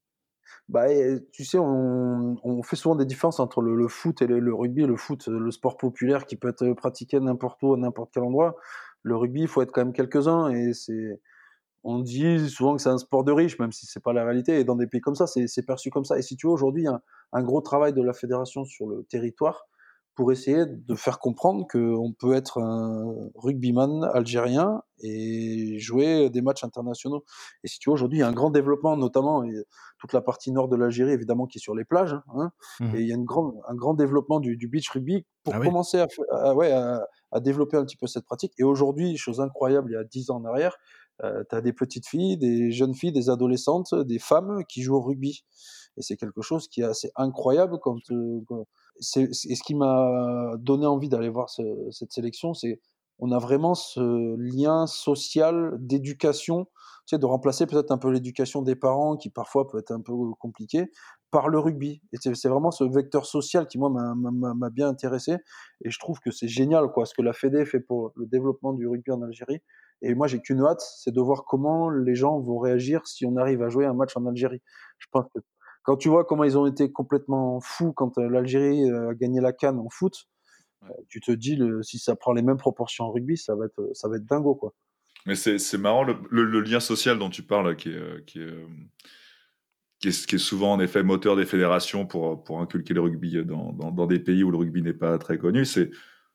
Bah et tu sais, on on fait souvent des différences entre le le foot et le le rugby. Le foot, heu, le sport populaire qui peut être, heu, pratiqué n'importe où, à n'importe quel endroit. Le rugby, il faut être quand même quelques-uns et c'est on dit souvent que c'est un sport de riches, même si c'est pas la réalité et dans des pays comme ça, c'est c'est perçu comme ça et si tu veux, aujourd'hui, il y a un un gros travail de la fédération sur le territoire pour essayer de faire comprendre qu'on peut être un rugbyman algérien et jouer des matchs internationaux et si tu veux, aujourd'hui, il y a un grand développement, notamment et toute la partie nord de l'Algérie, évidemment, qui est sur les plages, hein, Mmh. et il y a une grande un grand développement du du beach rugby Ah pour oui? commencer à fai à ouais, à à développer un petit peu cette pratique et aujourd'hui, chose incroyable, il y a dix ans en arrière, Heu, tu as des petites filles, des jeunes filles, des adolescentes, des femmes qui jouent au rugby et c'est quelque chose qui est assez incroyable quand, heu, quand c'est c'est et ce qui m'a donné envie d'aller voir ce cette sélection, c'est on a vraiment ce lien social d'éducation, tu sais, de remplacer peut-être un peu l'éducation des parents qui parfois peut être un peu compliquée, par le rugby et c'est c'est vraiment ce vecteur social qui moi m'a m'a m'a m'a bien intéressé et je trouve que c'est génial quoi, ce que la fédé fait pour le développement du rugby en Algérie et moi, j'ai qu'une hâte, c'est de voir comment les gens vont réagir si on arrive à jouer un match en Algérie. Je pense que quand tu vois comment ils ont été complètement fous quand euh, l'Algérie euh, a gagné la CAN en foot, Ouais. tu te dis le, si ça prend les mêmes proportions en rugby, ça va être, ça va être dingo quoi. Mais c'est c'est marrant le, le, le lien social dont tu parles, qui est, euh, qui est, euh, qui est, qui est souvent en effet moteur des fédérations pour, pour inculquer le rugby dans, dans, dans des pays où le rugby n'est pas très connu. C'est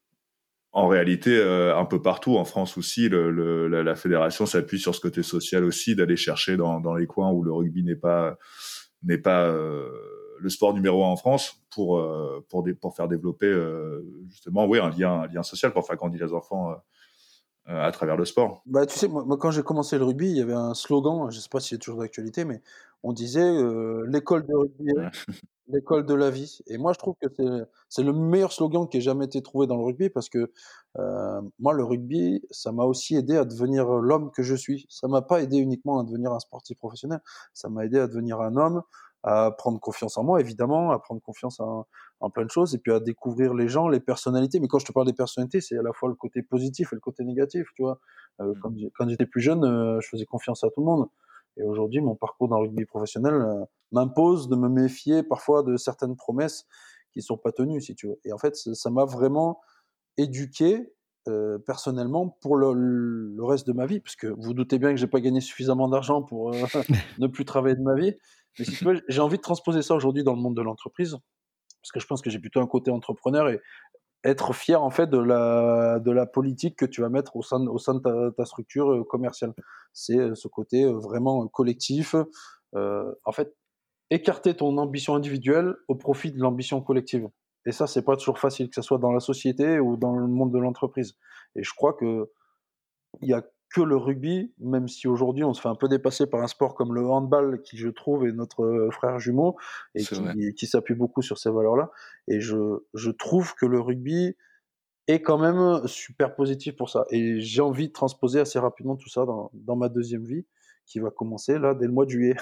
en réalité euh, un peu partout en France aussi, le, le, la, la fédération s'appuie sur ce côté social aussi, d'aller chercher dans, dans les coins où le rugby n'est pas n'est pas euh, le sport numéro un en France pour euh, pour des, pour faire développer euh, justement oui un lien un lien social pour faire grandir les enfants euh, à travers le sport. Bah, tu sais, moi, moi, quand j'ai commencé le rugby, il y avait un slogan, je sais pas s'il est toujours d'actualité, mais on disait euh, l'école de rugby, Ouais. l'école de la vie et moi je trouve que c'est c'est le meilleur slogan qui ait jamais été trouvé dans le rugby parce que, heu, moi le rugby, ça m'a aussi aidé à devenir, heu, l'homme que je suis. Ça m'a pas aidé uniquement à devenir un sportif professionnel, ça m'a aidé à devenir un homme, à prendre confiance en moi évidemment, à prendre confiance en en plein de choses et puis à découvrir les gens, les personnalités. Mais quand je te parle des personnalités, c'est à la fois le côté positif et le côté négatif, tu vois? Heu, Mm. quand j'ai quand j'étais plus jeune, heu, je faisais confiance à tout le monde et aujourd'hui mon parcours dans le rugby professionnel, heu m'impose de me méfier parfois de certaines promesses qui sont pas tenues, si tu veux. Et en fait, ça ça m'a vraiment éduqué, heu, personnellement pour le le reste de ma vie, parce que vous doutez bien que j'ai pas gagné suffisamment d'argent pour, heu, ne plus travailler de ma vie. Mais si tu veux, j'ai envie de transposer ça aujourd'hui dans le monde de l'entreprise, parce que je pense que j'ai plutôt un côté entrepreneur et être fier en fait de la de la politique que tu vas mettre au sein de au sein de ta ta structure, heu, commerciale. C'est, heu, ce côté, heu, vraiment collectif, heu, en fait écarter ton ambition individuelle au profit de l'ambition collective. Et ça, c'est pas toujours facile, que ce soit dans la société ou dans le monde de l'entreprise. Et je crois que il y a que le rugby, même si aujourd'hui on se fait un peu dépasser par un sport comme le handball, qui je trouve est notre euh, frère jumeau et C'est qui, vrai. qui s'appuie beaucoup sur ces valeurs-là. Et je, je trouve que le rugby est quand même super positif pour ça. Et j'ai envie de transposer assez rapidement tout ça dans, dans ma deuxième vie, qui va commencer là dès le mois de juillet.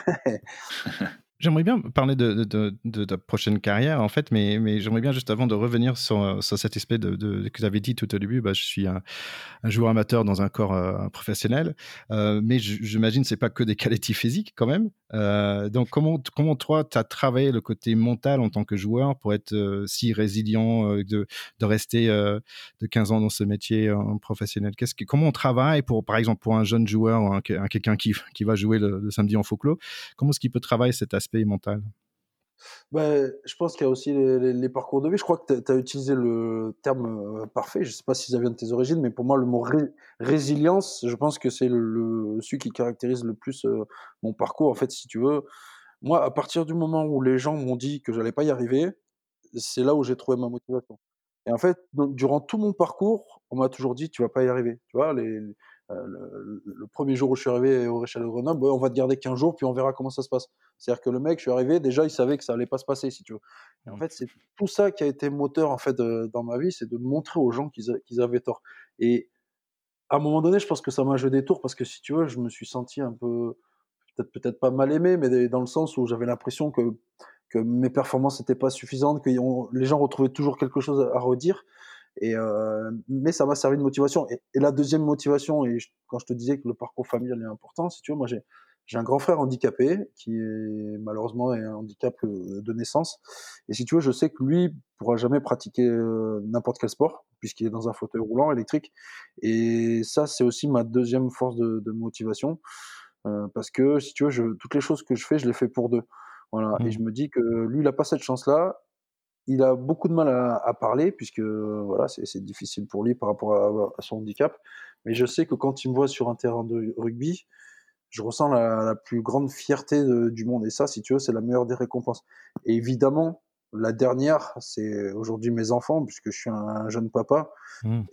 J'aimerais bien parler de, de, de, de ta prochaine carrière, en fait, mais, mais j'aimerais bien juste avant de revenir sur, sur cet aspect de, de, que tu avais dit tout au début, bah, je suis un, un joueur amateur dans un corps euh, professionnel, euh, mais j- j'imagine que ce n'est pas que des qualités physiques quand même. Euh, donc, comment, comment toi, tu as travaillé le côté mental en tant que joueur pour être euh, si résilient, euh, de, de rester euh, de quinze ans dans ce métier euh, professionnel? Qu'est-ce que, comment on travaille, pour, par exemple, pour un jeune joueur ou un, un, quelqu'un qui, qui va jouer le, le samedi en folklore? Comment est-ce qu'il peut travailler cet aspect mental? Bah, je pense qu'il y a aussi les les les parcours de vie. Je crois que tu as utilisé le terme, heu, parfait. Je sais pas si ça vient de tes origines, mais pour moi, le mot ré résilience, je pense que c'est le le celui qui caractérise le plus, heu, mon parcours. En fait, si tu veux, moi, à partir du moment où les gens m'ont dit que j'allais pas y arriver, c'est là où j'ai trouvé ma motivation et en fait, donc durant tout mon parcours, on m'a toujours dit: «Tu vas pas y arriver». Tu vois? Les euh, le, le premier jour où je suis arrivé au Réchal de Grenoble, ouais, on va te garder quinze jours, puis on verra comment ça se passe. C'est-à-dire que le mec, je suis arrivé, déjà, il savait que ça allait pas se passer, si tu veux. Et en Mm. fait, c'est tout ça qui a été moteur, en fait, euh, dans ma vie, c'est de montrer aux gens qu'ils, a- qu'ils avaient tort. Et à un moment donné, je pense que ça m'a joué des tours parce que si tu veux, je me suis senti un peu, peut-être peut-être pas mal aimé, mais des- dans le sens où j'avais l'impression que que mes performances n'étaient pas suffisantes, que on- les gens retrouvaient toujours quelque chose à, à redire. Et euh, mais ça m'a servi de motivation. Et, et la deuxième motivation, et je- quand je te disais que le parcours familial est important, si tu veux, moi j'ai j'ai un grand frère handicapé qui est malheureusement est un handicap euh, de naissance. Et si tu veux, je sais que lui pourra jamais pratiquer euh, n'importe quel sport puisqu'il est dans un fauteuil roulant électrique. Et ça, c'est aussi ma deuxième force de, de motivation. Euh, parce que si tu veux, je, toutes les choses que je fais, je les fais pour deux. Voilà. Et je Mm. me dis que lui, il n'a pas cette chance-là. Il a beaucoup de mal à, à parler, puisque voilà, c'est c'est difficile pour lui par rapport à, à son handicap. Mais je sais que quand il me voit sur un terrain de rugby, je ressens la, la plus grande fierté de- du monde. Et ça, si tu veux, c'est la meilleure des récompenses. Et évidemment, la dernière, c'est aujourd'hui mes enfants, puisque je suis un, un jeune papa. Mm.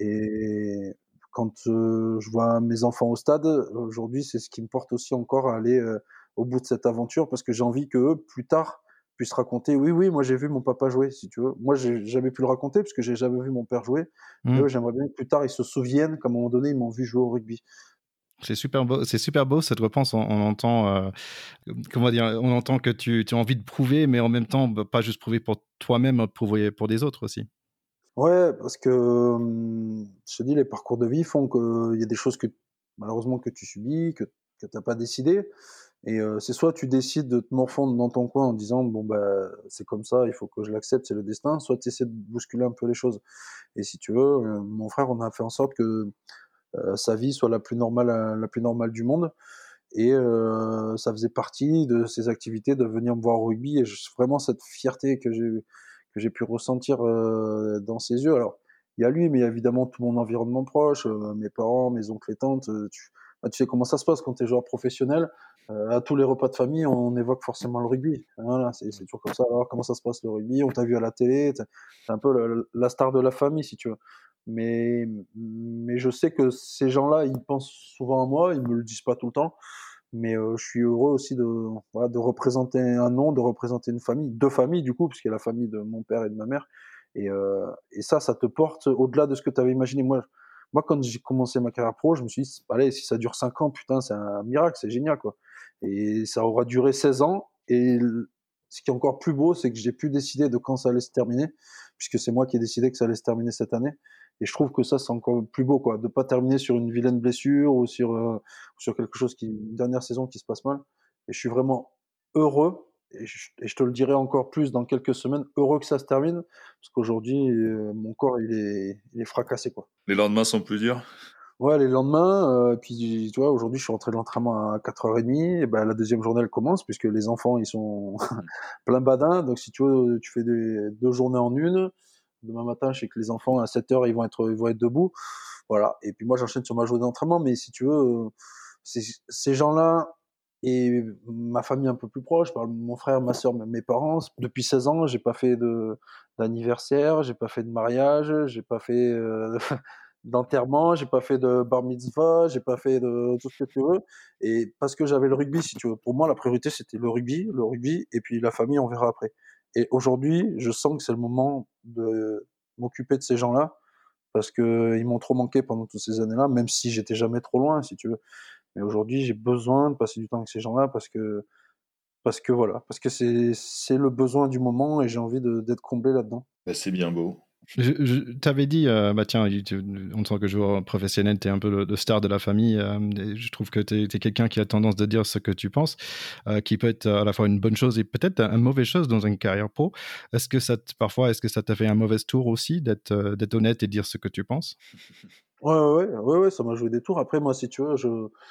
Et quand euh, je vois mes enfants au stade, aujourd'hui, c'est ce qui me porte aussi encore à aller euh, au bout de cette aventure, parce que j'ai envie que eux, plus tard, puissent raconter, oui, oui, moi j'ai vu mon papa jouer, si tu veux. Moi, j'ai jamais pu le raconter, parce que j'ai jamais vu mon père jouer. Mais Mm. eux, j'aimerais bien que plus tard, ils se souviennent qu'à un moment donné, ils m'ont vu jouer au rugby. C'est super beau, c'est super beau cette réponse. On, on entend, euh, comment dire, on entend que tu, tu as envie de prouver, mais en même temps, bah, pas juste prouver pour toi-même, prouver pour des autres aussi. Ouais, parce que, hum, je te dis, les parcours de vie font qu'il y a des choses que, malheureusement, que tu subis, que, que tu n'as pas décidé. Et euh, c'est soit tu décides de te morfondre dans ton coin en disant, bon, bah, c'est comme ça, il faut que je l'accepte, c'est le destin, soit tu essaies de bousculer un peu les choses. Et si tu veux, euh, mon frère, on a fait en sorte que euh, sa vie soit la plus normale, euh, la plus normale du monde. Et euh, ça faisait partie de ses activités de venir me voir au rugby. Et je- vraiment, cette fierté que j'ai que j'ai pu ressentir euh, dans ses yeux. Alors, il y a lui, mais il y a évidemment tout mon environnement proche, euh, mes parents, mes oncles et tantes. euh, Tu, bah, tu sais comment ça se passe quand tu es joueur professionnel. Euh, à tous les repas de famille, on évoque forcément le rugby. Voilà, c'est c'est toujours comme ça. Alors, comment ça se passe le rugby? On t'a vu à la télé. T'es t'es un peu le- la star de la famille, si tu veux. Mais, mais je sais que ces gens-là, ils pensent souvent à moi, ils me le disent pas tout le temps, mais euh, je suis heureux aussi de, voilà, de représenter un nom, de représenter une famille, deux familles du coup, puisqu'il y a la famille de mon père et de ma mère. Et, euh, et ça, ça te porte au-delà de ce que tu avais imaginé. Moi, moi, quand j'ai commencé ma carrière pro, je me suis dit, allez, si ça dure cinq ans, putain, c'est un miracle, c'est génial, quoi. Et ça aura duré seize ans. Et ce qui est encore plus beau, c'est que j'ai pu décider de quand ça allait se terminer, puisque c'est moi qui ai décidé que ça allait se terminer cette année. Et je trouve que ça, c'est encore plus beau, quoi, de pas terminer sur une vilaine blessure ou sur, euh, sur quelque chose qui, une dernière saison qui se passe mal. Et je suis vraiment heureux, et je, et je te le dirai encore plus dans quelques semaines, heureux que ça se termine, parce qu'aujourd'hui, euh, mon corps, il est, il est fracassé, quoi. Les lendemains sont plus durs. Ouais, les lendemains, euh, puis tu vois, aujourd'hui, je suis rentré de l'entraînement à quatre heures trente, et ben, la deuxième journée, elle commence, puisque les enfants, ils sont plein badin. Donc, si tu veux, tu fais des, deux journées en une. Demain matin, je sais que les enfants, à sept heures, ils vont être, ils vont être debout. Voilà. Et puis moi, j'enchaîne sur ma journée d'entraînement. Mais si tu veux, euh, c'est- ces gens-là et ma famille un peu plus proche, je parle de mon frère, ma soeur, mes parents, depuis seize ans, j'ai pas fait de d'anniversaire, j'ai pas fait de mariage, j'ai pas fait euh, d'enterrement, j'ai pas fait de bar mitzvah, j'ai pas fait de tout ce que tu veux. Et parce que j'avais le rugby, si tu veux. Pour moi, la priorité, c'était le rugby, le rugby, et puis la famille, on verra après. Et aujourd'hui, je sens que c'est le moment de m'occuper de ces gens-là, parce que ils m'ont trop manqué pendant toutes ces années-là, même si j'étais jamais trop loin, si tu veux. Mais aujourd'hui, j'ai besoin de passer du temps avec ces gens-là parce que, parce que voilà, parce que c'est, c'est le besoin du moment et j'ai envie de, d'être comblé là-dedans. Bah, c'est bien beau. Je, je t'avais dit, euh, bah tiens, tu- en tant que joueur professionnel, tu es un peu le, le star de la famille. Euh, et je trouve que tu es quelqu'un qui a tendance de dire ce que tu penses, euh, qui peut être à la fois une bonne chose et peut-être une mauvaise chose dans une carrière pro. Est-ce que ça, te- parfois, est-ce que ça t'a fait un mauvais tour aussi d'être euh, d'être honnête et dire ce que tu penses? Ouais, ouais, ouais, ouais, ouais, ça m'a joué des tours. Après, moi, si tu veux, je,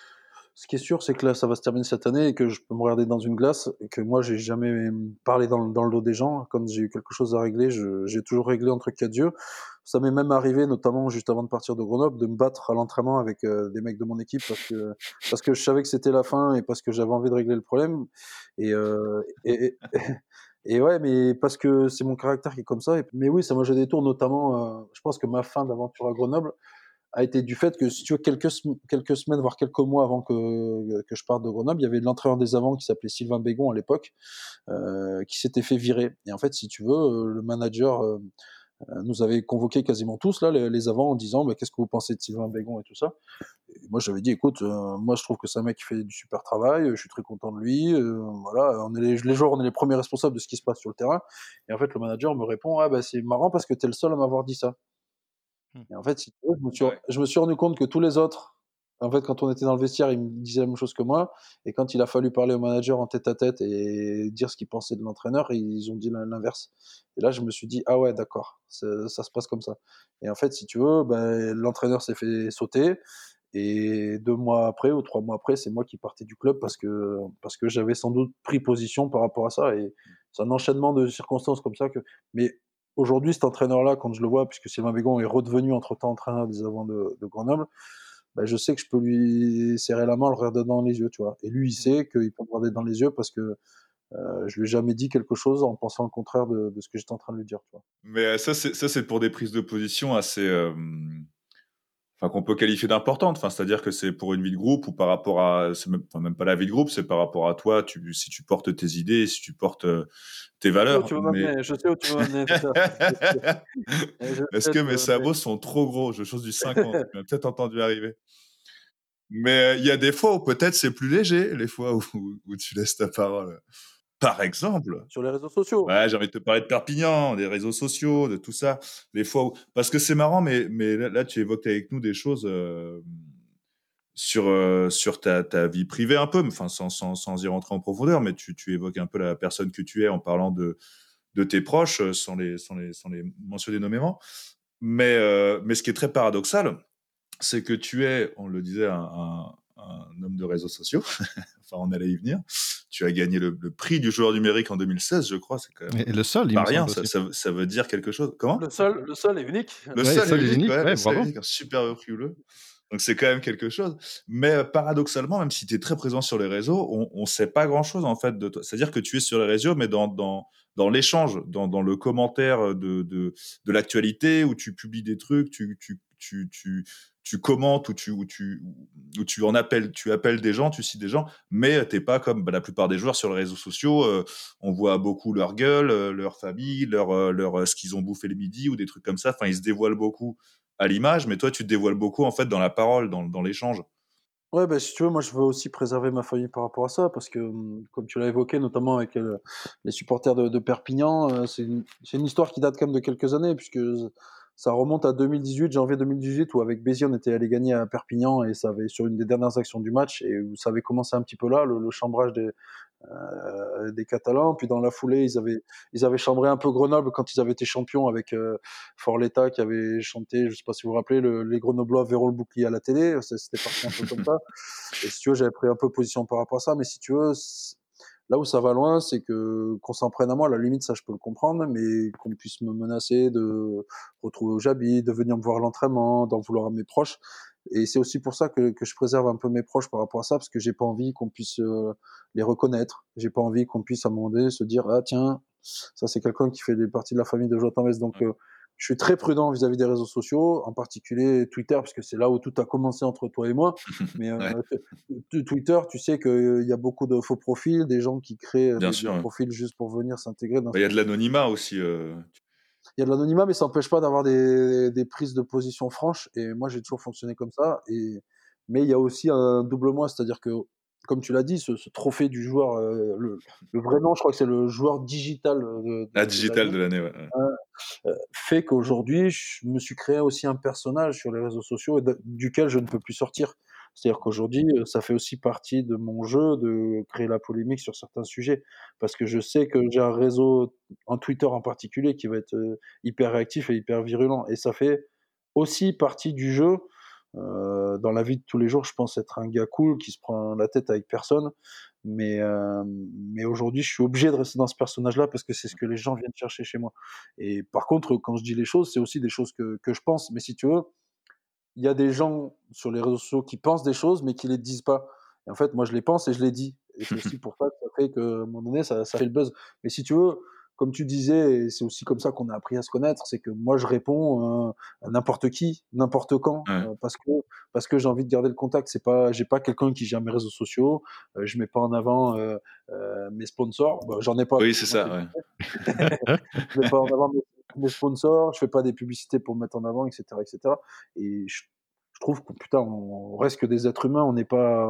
ce qui est sûr, c'est que là, ça va se terminer cette année et que je peux me regarder dans une glace et que moi, j'ai jamais parlé dans, le- dans le dos des gens. Quand j'ai eu quelque chose à régler, je- j'ai toujours réglé entre quatre yeux. Ça m'est même arrivé, notamment juste avant de partir de Grenoble, de me battre à l'entraînement avec euh, des mecs de mon équipe parce que, parce que je savais que c'était la fin et parce que j'avais envie de régler le problème. Et, euh, et, et, et ouais, mais parce que c'est mon caractère qui est comme ça. Et, mais oui, ça m'a joué des tours, notamment, euh, je pense que ma fin d'aventure à Grenoble, a été du fait que, si tu veux, quelques, quelques semaines, voire quelques mois avant que, que je parte de Grenoble, il y avait l'entraîneur des avants qui s'appelait Sylvain Bégon à l'époque, euh, qui s'était fait virer. Et en fait, si tu veux, le manager euh, nous avait convoqués quasiment tous, là, les, les avants, en disant bah, qu'est-ce que vous pensez de Sylvain Bégon et tout ça. Et moi, j'avais dit écoute, euh, moi, je trouve que c'est un mec qui fait du super travail, je suis très content de lui. Euh, voilà, on est les, les joueurs, on est les premiers responsables de ce qui se passe sur le terrain. Et en fait, le manager me répond ah, bah, c'est marrant parce que t'es le seul à m'avoir dit ça. Et en fait, si tu veux, je me suis, Ouais. je me suis rendu compte que tous les autres, en fait, quand on était dans le vestiaire, ils me disaient la même chose que moi. Et quand il a fallu parler au manager en tête à tête et dire ce qu'ils pensaient de l'entraîneur, ils ont dit l'in- l'inverse. Et là, je me suis dit, ah ouais, d'accord, ça, ça se passe comme ça. Et en fait, si tu veux, ben, l'entraîneur s'est fait sauter. Et deux mois après ou trois mois après, c'est moi qui partais du club parce que, parce que j'avais sans doute pris position par rapport à ça. Et c'est un enchaînement de circonstances comme ça que. Mais aujourd'hui, cet entraîneur-là, quand je le vois, puisque Sylvain Bégon est redevenu entre-temps entraîneur des avants de, de Grenoble, ben, je sais que je peux lui serrer la main, le regarder dans les yeux, tu vois. Et lui, il sait qu'il peut me regarder dans les yeux parce que euh, je lui ai jamais dit quelque chose en pensant le contraire de, de ce que j'étais en train de lui dire, tu vois. Mais euh, ça, c'est, ça, c'est pour des prises de position assez. Euh, Enfin, qu'on peut qualifier d'importante. Enfin, c'est-à-dire que c'est pour une vie de groupe ou par rapport à. C'est même, enfin, même pas la vie de groupe, c'est par rapport à toi, tu, si tu portes tes idées, si tu portes euh, tes Je sais où valeurs. tu veux Mais. m'amener, je sais où tu veux m'amener, c'est ça. Et je Est-ce sais où que tu mes veux m'amener. sabots sont trop gros? Je chose du cinquante. Tu m'as peut-être entendu arriver. Mais il euh, y a des fois où peut-être c'est plus léger, les fois où, où tu laisses ta parole. Par exemple. Sur les réseaux sociaux. Ouais, j'ai envie de te parler de Perpignan, des réseaux sociaux, de tout ça. Des fois où... Parce que c'est marrant, mais, mais là, là, tu évoques avec nous des choses euh, sur, euh, sur ta, ta vie privée un peu, enfin, sans, sans, sans y rentrer en profondeur, mais tu, tu évoques un peu la personne que tu es en parlant de, de tes proches, euh, sans les, sans, les, sans les mentionner nommément. Mais, euh, mais ce qui est très paradoxal, c'est que tu es, on le disait, un, un, un homme de réseaux sociaux. Enfin, on allait y venir. Tu as gagné le, le prix du joueur numérique en deux mille seize, je crois. C'est quand même Et le seul, il pas me rien. semble Ça, aussi. ça, ça veut dire quelque chose. Comment? Le seul, le seul est unique. Le Ouais, seul seul est est unique, unique, ouais. ouais, Le seul est bravo. unique, un super rigoureux. Donc c'est quand même quelque chose. Mais euh, paradoxalement, même si tu es très présent sur les réseaux, on ne sait pas grand-chose en fait de toi. C'est-à-dire que tu es sur les réseaux, mais dans, dans, dans l'échange, dans, dans le commentaire de, de, de l'actualité, où tu publies des trucs, tu, tu, tu, tu, tu commentes, ou tu, ou tu, ou tu en appelles, tu appelles des gens, tu cites des gens, mais t'es pas comme bah, la plupart des joueurs sur les réseaux sociaux. Euh, on voit beaucoup leur gueule, euh, leur famille, leur, euh, leur, euh, ce qu'ils ont bouffé le midi, ou des trucs comme ça. Enfin, ils se dévoilent beaucoup à l'image, mais toi, tu te dévoiles beaucoup en fait dans la parole, dans, dans l'échange. Ouais, bah, si tu veux, moi, je veux aussi préserver ma famille par rapport à ça, parce que, hum, comme tu l'as évoqué, notamment avec euh, les supporters de, de Perpignan, euh, c'est une, c'est une histoire qui date quand même de quelques années, puisque ça remonte à deux mille dix-huit, janvier deux mille dix-huit, où avec Béziers, on était allé gagner à Perpignan, et ça avait, sur une des dernières actions du match, et où ça avait commencé un petit peu là, le, le chambrage des, euh, des Catalans. Puis dans la foulée, ils avaient, ils avaient chambré un peu Grenoble quand ils avaient été champions avec euh, Forletta qui avait chanté, je sais pas si vous vous rappelez, le, les Grenoblois verront le bouclier à la télé. C'était parti un peu comme ça. Et si tu veux, j'avais pris un peu position par rapport à ça. Mais si tu veux, là où ça va loin, c'est que qu'on s'en prenne à moi. À la limite, ça, je peux le comprendre, mais qu'on puisse me menacer de retrouver où j'habite, de venir me voir à l'entraînement, d'en vouloir à mes proches. Et c'est aussi pour ça que, que je préserve un peu mes proches par rapport à ça, parce que j'ai pas envie qu'on puisse euh, les reconnaître. J'ai pas envie qu'on puisse à un moment donné se dire ah tiens, ça c'est quelqu'un qui fait partie de la famille de Jonathan Metz. Donc Ouais. euh, je suis très prudent vis-à-vis des réseaux sociaux, en particulier Twitter, parce que c'est là où tout a commencé entre toi et moi. Mais euh, Ouais. Twitter, tu sais qu'il y a beaucoup de faux profils, des gens qui créent Bien des, sûr. des Ouais. profils juste pour venir s'intégrer dans Bah, ce y a de l'anonymat aussi. Euh... il y a de l'anonymat, mais ça n'empêche pas d'avoir des, des prises de position franches. Et moi, j'ai toujours fonctionné comme ça. Et... Mais il y a aussi un double moi, c'est-à-dire que, comme tu l'as dit, ce, ce trophée du joueur, euh, le, le vrai nom, je crois que c'est le joueur digital de, La de, de digitale l'année, de l'année, ouais. euh, fait qu'aujourd'hui, je me suis créé aussi un personnage sur les réseaux sociaux et de- duquel je ne peux plus sortir. C'est-à-dire qu'aujourd'hui, euh, ça fait aussi partie de mon jeu de créer la polémique sur certains sujets, parce que je sais que j'ai un réseau, un Twitter en particulier, qui va être euh, hyper réactif et hyper virulent, et ça fait aussi partie du jeu. Euh, dans la vie de tous les jours, je pense être un gars cool qui se prend la tête avec personne, mais, euh, mais aujourd'hui, je suis obligé de rester dans ce personnage-là parce que c'est ce que les gens viennent chercher chez moi. Et par contre, quand je dis les choses, c'est aussi des choses que, que je pense. Mais si tu veux, il y a des gens sur les réseaux sociaux qui pensent des choses, mais qui les disent pas. Et en fait, moi, je les pense et je les dis. Et c'est aussi pour ça que ça fait qu'à un moment donné, ça, ça fait le buzz. Mais si tu veux, comme tu disais, et c'est aussi comme ça qu'on a appris à se connaître, c'est que moi je réponds euh, à n'importe qui, n'importe quand, Ouais. euh, parce que parce que j'ai envie de garder le contact. C'est pas, j'ai pas quelqu'un qui gère mes réseaux sociaux. Euh, je mets pas en avant euh, euh, mes sponsors. Bah, j'en ai pas, Oui, parce c'est que moi ça, c'est ouais. je mets pas en avant mes, mes sponsors, je fais pas des publicités pour me mettre en avant, et cetera, et cetera. Et je, je trouve que putain, on, on reste que des êtres humains, on n'est pas,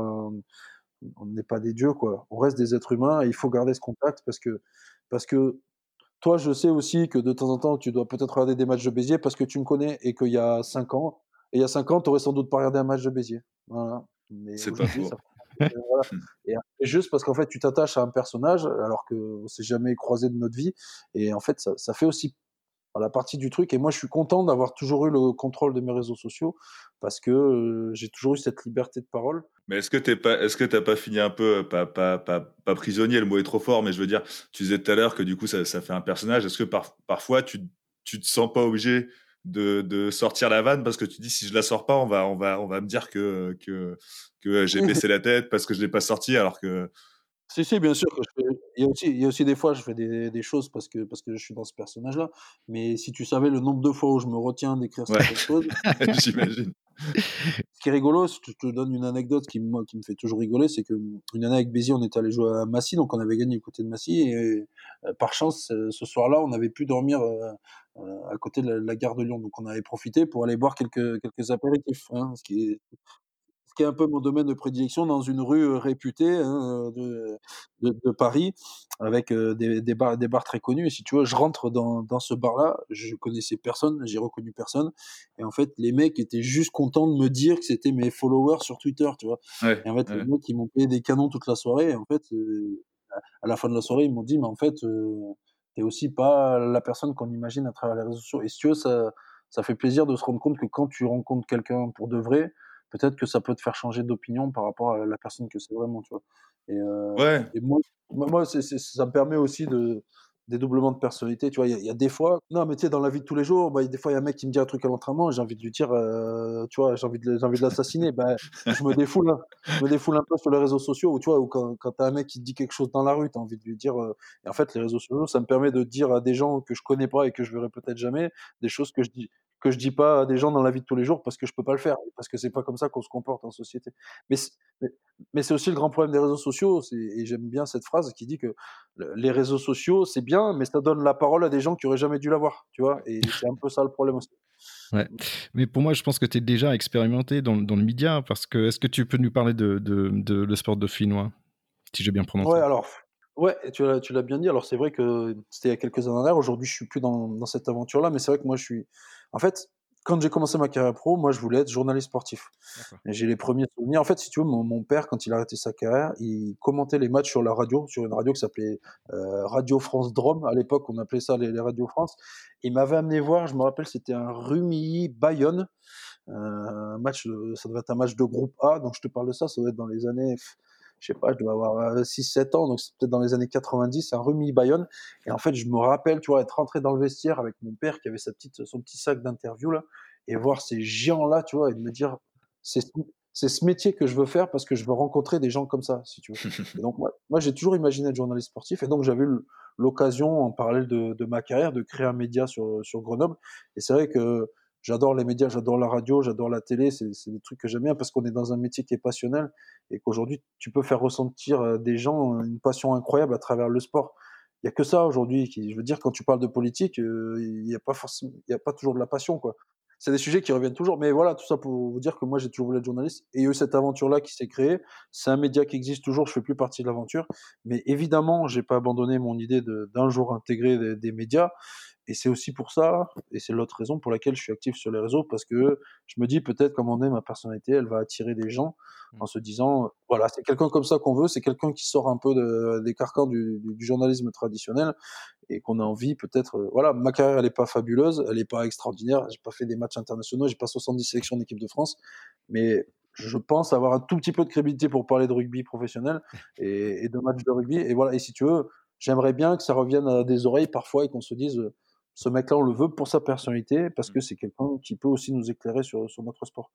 on n'est pas des dieux, quoi. On reste des êtres humains et il faut garder ce contact parce que, parce que toi, je sais aussi que de temps en temps, tu dois peut-être regarder des matchs de Béziers parce que tu me connais et qu'il y a cinq ans, et il y a cinq ans, tu aurais sans doute pas regardé un match de Béziers. Voilà. Mais C'est pas aujourd'hui, ça faux. fait, voilà. Et et juste parce qu'en fait, tu t'attaches à un personnage alors qu'on s'est jamais croisé de notre vie. Et en fait, ça, ça fait aussi la partie du truc. Et moi, je suis content d'avoir toujours eu le contrôle de mes réseaux sociaux parce que euh, j'ai toujours eu cette liberté de parole. Mais est-ce que t'es pas, est-ce que t'as pas fini un peu, euh, pas, pas, pas, pas prisonnier, le mot est trop fort, mais je veux dire, tu disais tout à l'heure que du coup, ça, ça fait un personnage. Est-ce que par, parfois, tu, tu te sens pas obligé de, de sortir la vanne parce que tu dis, si je la sors pas, on va, on va, on va me dire que, que, que j'ai baissé la tête parce que je l'ai pas sorti, alors que, Si, si, bien sûr que je fais, il y a aussi il y a aussi des fois, je fais des des choses parce que parce que je suis dans ce personnage-là, mais si tu savais le nombre de fois où je me retiens d'écrire ouais, certaines choses. j'imagine. Ce qui est rigolo, je te je te donne une anecdote qui, moi, qui me fait toujours rigoler, c'est qu'une année avec Béziers, on était allé jouer à Massy, donc on avait gagné du côté de Massy et heu, par chance, heu, ce soir-là, on avait pu dormir, heu heu, à côté de la la gare de Lyon, donc on avait profité pour aller boire quelques quelques apéritifs, hein, ce qui est ce qui est un peu mon domaine de prédilection dans une rue euh, réputée, hein, de, de, de Paris, avec euh, des, des, bars, des bars très connus. Et si tu veux, je rentre dans, dans ce bar-là, je connaissais personne, j'ai reconnu personne. Et en fait, les mecs étaient juste contents de me dire que c'était mes followers sur Twitter, tu vois. Ouais, Et en fait, les ouais. mecs, ils m'ont payé des canons toute la soirée. Et en fait, euh, à la fin de la soirée, ils m'ont dit, mais en fait, euh, t'es aussi pas la personne qu'on imagine à travers les réseaux sociaux. Et si tu veux, ça, ça fait plaisir de se rendre compte que quand tu rencontres quelqu'un pour de vrai, peut-être que ça peut te faire changer d'opinion par rapport à la personne que c'est vraiment, tu vois? Et, heu, Ouais, et moi moi moi, c'est c'est ça me permet aussi de dédoublement de personnalité, tu vois? Il y a il y a des fois non, mais tu sais, dans la vie de tous les jours, bah, des fois, il y a un mec qui me dit un truc à l'entraînement, j'ai envie de lui dire, heu, tu vois, j'ai envie de j'ai envie de l'assassiner. Bah, je me défoule un je me défoule un peu sur les réseaux sociaux ou tu vois, ou quand quand tu as un mec qui te dit quelque chose dans la rue, tu as envie de lui dire, heu et en fait, les réseaux sociaux, ça me permet de dire à des gens que je connais pas et que je verrai peut-être jamais, des choses que je dis que je dis pas à des gens dans la vie de tous les jours parce que je peux pas le faire, parce que c'est pas comme ça qu'on se comporte en société. Mais c mais mais c'est aussi le grand problème des réseaux sociaux, c'est et j'aime bien cette phrase qui dit que le les réseaux sociaux, c'est bien, mais ça donne la parole à des gens qui auraient jamais dû l'avoir, tu vois? Et c'est un peu ça le problème aussi. Ouais. Mais pour moi, je pense que tu es déjà expérimenté dans, dans le média, parce que est-ce que tu peux nous parler de, de, de le sport dauphinois, si j'ai bien Ouais, prononcé? alors ouais, et tu l'as tu l'as bien dit. Alors c'est vrai que c'était il y a quelques années en arrière. Aujourd'hui, je suis plus dans dans cette aventure-là, mais c'est vrai que moi, je suis en fait, quand j'ai commencé ma carrière pro, moi, je voulais être journaliste sportif. D'accord. Et j'ai les premiers souvenirs. En fait, si tu veux, mon mon père, quand il a arrêté sa carrière, il commentait les matchs sur la radio, sur une radio qui s'appelait, heu, Radio France Drôme. À l'époque, on appelait ça les les radios France. Il m'avait amené voir, je me rappelle, c'était un Rumilly-Bayonne, heu, un match, heu, ça devait être un match de groupe A, donc je te parle de ça, ça doit être dans les années, je sais pas, je dois avoir six sept ans, donc c'est peut-être dans les années quatre-vingt-dix, un Rumilly-Bayonne. Et en fait, je me rappelle, tu vois, être rentré dans le vestiaire avec mon père qui avait sa petite, son petit sac d'interview là, et voir ces géants-là, tu vois, et de me dire, c'est ce, c'est ce métier que je veux faire parce que je veux rencontrer des gens comme ça, si tu veux. Et donc, moi, moi j'ai toujours imaginé être journaliste sportif, et donc j'avais eu l'occasion, en parallèle de, de ma carrière, de créer un média sur, sur Grenoble. Et c'est vrai que j'adore les médias, j'adore la radio, j'adore la télé, c'est c'est des trucs que j'aime bien parce qu'on est dans un métier qui est passionnel et qu'aujourd'hui, tu peux faire ressentir à des gens une passion incroyable à travers le sport. Il y a que ça aujourd'hui qui, je veux dire, quand tu parles de politique, heu, il y a pas forcément il y a pas toujours de la passion, quoi. C'est des sujets qui reviennent toujours, mais voilà, tout ça pour vous dire que moi, j'ai toujours voulu être journaliste et il y a eu cette aventure-là qui s'est créée. C'est un média qui existe toujours, je fais plus partie de l'aventure, mais évidemment, j'ai pas abandonné mon idée de d'un jour intégrer des des médias. Et c'est aussi pour ça, et c'est l'autre raison pour laquelle je suis actif sur les réseaux, parce que je me dis peut-être qu'à un moment donné, ma personnalité, elle va attirer des gens Mm. en se disant, voilà, c'est quelqu'un comme ça qu'on veut, c'est quelqu'un qui sort un peu de, des carcans du, du, du journalisme traditionnel et qu'on a envie peut-être, euh, voilà, ma carrière, elle est pas fabuleuse, elle est pas extraordinaire, j'ai pas fait des matchs internationaux, j'ai pas soixante-dix sélections d'équipe de France, mais je pense avoir un tout petit peu de crédibilité pour parler de rugby professionnel et, et de matchs de rugby. Et voilà, et si tu veux, j'aimerais bien que ça revienne à des oreilles parfois et qu'on se dise, ce mec-là, on le veut pour sa personnalité, parce que c'est quelqu'un qui peut aussi nous éclairer sur, sur notre sport.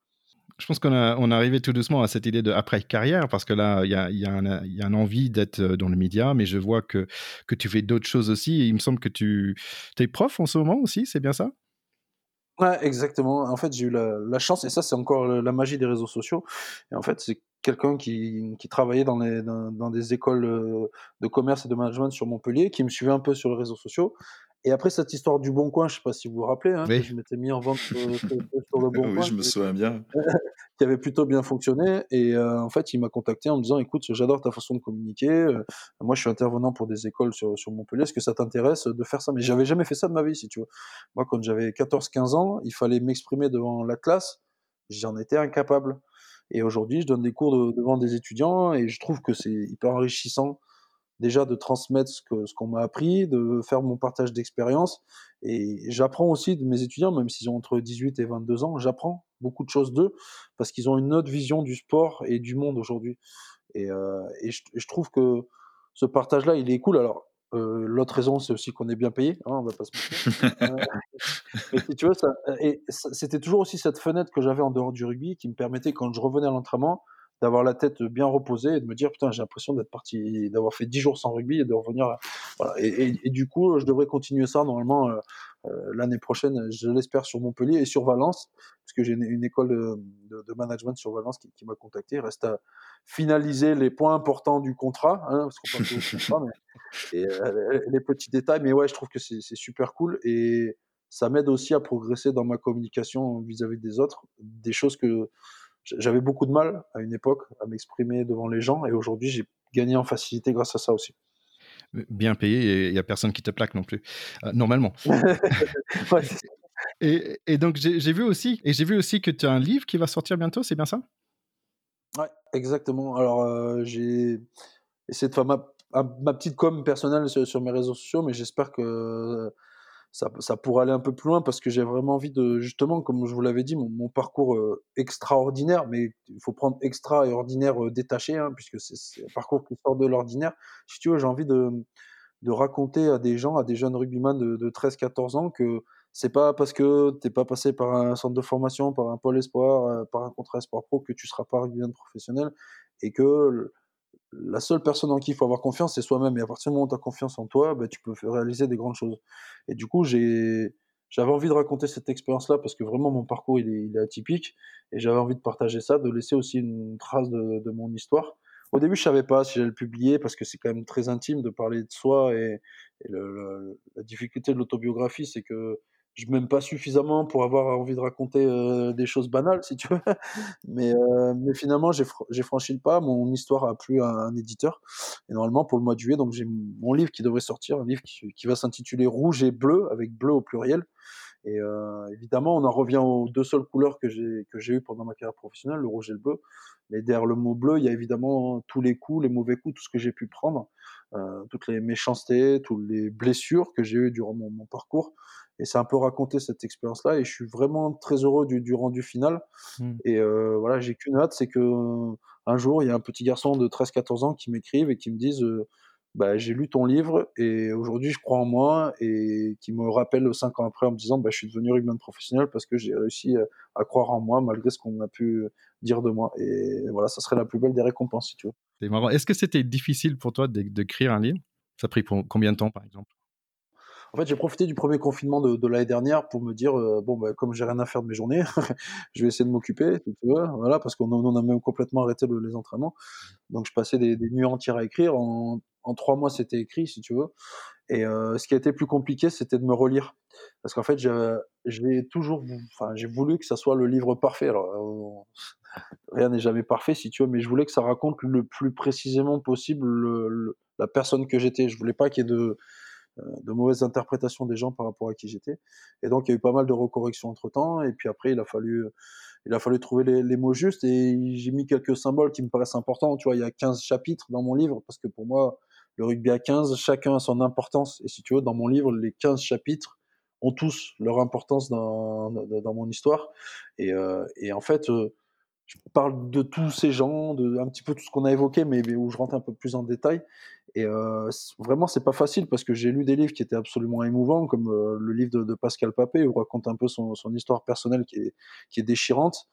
Je pense qu'on a, on est arrivé tout doucement à cette idée de après-carrière, parce que là, il y a, il y a un, il y a un envie d'être dans le média, mais je vois que, que tu fais d'autres choses aussi. Et il me semble que tu es prof en ce moment aussi, c'est bien ça? Ouais, exactement. En fait, j'ai eu la la chance et ça, c'est encore le la magie des réseaux sociaux et en fait, c'est quelqu'un qui qui travaillait dans les dans dans des écoles, heu, de commerce et de management sur Montpellier, qui me suivait un peu sur les réseaux sociaux et après cette histoire du Bon Coin, je sais pas si vous vous rappelez, hein, que Oui. je m'étais mis en vente, heu, sur sur le Bon Oui, Coin, je me souviens bien. qui avait plutôt bien fonctionné et heu, en fait, il m'a contacté en me disant: «Écoute, j'adore ta façon de communiquer, heu, moi je suis intervenant pour des écoles sur sur Montpellier, est-ce que ça t'intéresse de faire ça?» Mais j'avais jamais fait ça de ma vie, si tu veux. Moi, quand j'avais quatorze quinze ans, il fallait m'exprimer devant la classe, j'en étais incapable et aujourd'hui, je donne des cours de devant des étudiants et je trouve que c'est hyper enrichissant déjà de transmettre ce que ce qu'on m'a appris, de faire mon partage d'expérience et j'apprends aussi de mes étudiants, même s'ils ont entre dix-huit et vingt-deux ans, j'apprends beaucoup de choses d'eux parce qu'ils ont une autre vision du sport et du monde aujourd'hui et heu et je et je trouve que ce partage-là, il est cool. Alors, heu, l'autre raison, c'est aussi qu'on est bien payé, hein, on va pas se mentir. Heu, mais si tu veux, ça et c c'était toujours aussi cette fenêtre que j'avais en dehors du rugby qui me permettait, quand je revenais à l'entraînement, d'avoir la tête bien reposée et de me dire: «Putain, j'ai l'impression d'être parti d'avoir fait dix jours sans rugby et de revenir là». Voilà et et et du coup, je devrais continuer ça normalement, heu heu, l'année prochaine, je l'espère, sur Montpellier et sur Valence, parce que j'ai une une école de de de management sur Valence qui qui m'a contacté. Il reste à finaliser les points importants du contrat, hein, parce qu'on parle toujours de contrat, mais et heu, les petits détails, mais ouais, je trouve que c'est c'est super cool et ça m'aide aussi à progresser dans ma communication vis-à-vis des autres. Des choses que j'a j'avais beaucoup de mal à une époque à m'exprimer devant les gens et aujourd'hui, j'ai gagné en facilité grâce à ça aussi. Bien payé et il y a personne qui te plaque non plus, heu, normalement. Ouais, c'est ça. Et et donc j'ai j'ai vu aussi et j'ai vu aussi que tu as un livre qui va sortir bientôt, c'est bien ça? Ouais, exactement. Alors, heu, j'ai essayé de faire ma un ma petite com personnelle sur sur mes réseaux sociaux, mais j'espère que ça ça pourrait aller un peu plus loin parce que j'ai vraiment envie de justement, comme je vous l'avais dit, mon mon parcours, heu, extraordinaire, mais il faut prendre extra et ordinaire, heu, détaché, hein, puisque c'est c'est un parcours qui sort de l'ordinaire. Si tu veux, j'ai envie de de raconter à des gens, à des jeunes rugbyman de de treize quatorze ans que c'est pas parce que tu es pas passé par un centre de formation, par un pôle espoir, heu, par un contrat espoir pro que tu seras pas rugbyman professionnel et que la seule personne en qui il faut avoir confiance, c'est soi-même et à partir du moment où tu as confiance en toi, bah, tu peux faire réaliser des grandes choses et du coup, j'ai j'avais envie de raconter cette expérience-là parce que vraiment mon parcours, il est il est atypique et j'avais envie de partager ça, de laisser aussi une trace de de mon histoire. Au début, je savais pas si j'allais le publier parce que c'est quand même très intime de parler de soi et et le le la difficulté de l'autobiographie, c'est que je m'aime pas suffisamment pour avoir envie de raconter, heu, des choses banales, si tu veux. Mais, heu, mais finalement, j'ai fr j'ai franchi le pas. Mon histoire a plu à un éditeur et normalement pour le mois de juillet, donc j'ai mon livre qui devrait sortir, un livre qui qui va s'intituler Rouge et bleu, avec bleu au pluriel et heu, évidemment, on en revient aux deux seules couleurs que j'ai que j'ai eues pendant ma carrière professionnelle, le rouge et le bleu. Mais derrière le mot bleu, il y a évidemment tous les coups, les mauvais coups, tout ce que j'ai pu prendre, heu, toutes les méchancetés, toutes les blessures que j'ai eues durant mon mon parcours et c'est un peu raconter cette expérience-là et je suis vraiment très heureux du du rendu final Mmh. et heu, voilà, j'ai qu'une hâte, c'est qu'un jour, il y a un petit garçon de treize quatorze ans qui m'écrive et qui me dise, heu: «Bah, j'ai lu ton livre et aujourd'hui je crois en moi» et qui me rappelle cinq ans après en me disant: «Bah, je suis devenu rugbyman professionnel parce que j'ai réussi, heu, à croire en moi malgré ce qu'on a pu dire de moi» et voilà, ça serait la plus belle des récompenses, si tu veux. C'est marrant. Est-ce que c'était difficile pour toi d'é d'écrire un livre? Ça a pris pour combien de temps, par exemple? En fait, j'ai profité du premier confinement de de l'année dernière pour me dire, heu: «Bon, bah, comme j'ai rien à faire de mes journées, je vais essayer de m'occuper», si tu veux, voilà, parce qu'on on a même complètement arrêté le les entraînements. Donc je passais des des nuits entières à écrire. En en trois mois, c'était écrit, si tu veux et heu, ce qui a été plus compliqué, c'était de me relire. Parce qu'en fait, je j'ai toujours vou enfin, j'ai voulu que ça soit le livre parfait. Alors, heu, rien n'est jamais parfait, si tu veux, mais je voulais que ça raconte le plus précisément possible le le la personne que j'étais. Je voulais pas qu'il y ait de heu, de mauvaises interprétations des gens par rapport à qui j'étais et donc il y a eu pas mal de recorrections entre temps et puis après il a fallu, il a fallu trouver les les mots justes et j'ai mis quelques symboles qui me paraissent importants, tu vois? Il y a quinze chapitres dans mon livre parce que pour moi, le rugby à quinze, chacun a son importance et si tu veux, dans mon livre, les quinze chapitres ont tous leur importance dans dans dans mon histoire et heu et en fait, heu, je parle de tous ces gens, de un petit peu tout ce qu'on a évoqué, mais mais où je rentre un peu plus en détail et heu, c vraiment, c'est pas facile parce que j'ai lu des livres qui étaient absolument émouvants, comme, heu, le livre de de Pascal Papé, où il raconte un peu son son histoire personnelle qui est qui est déchirante.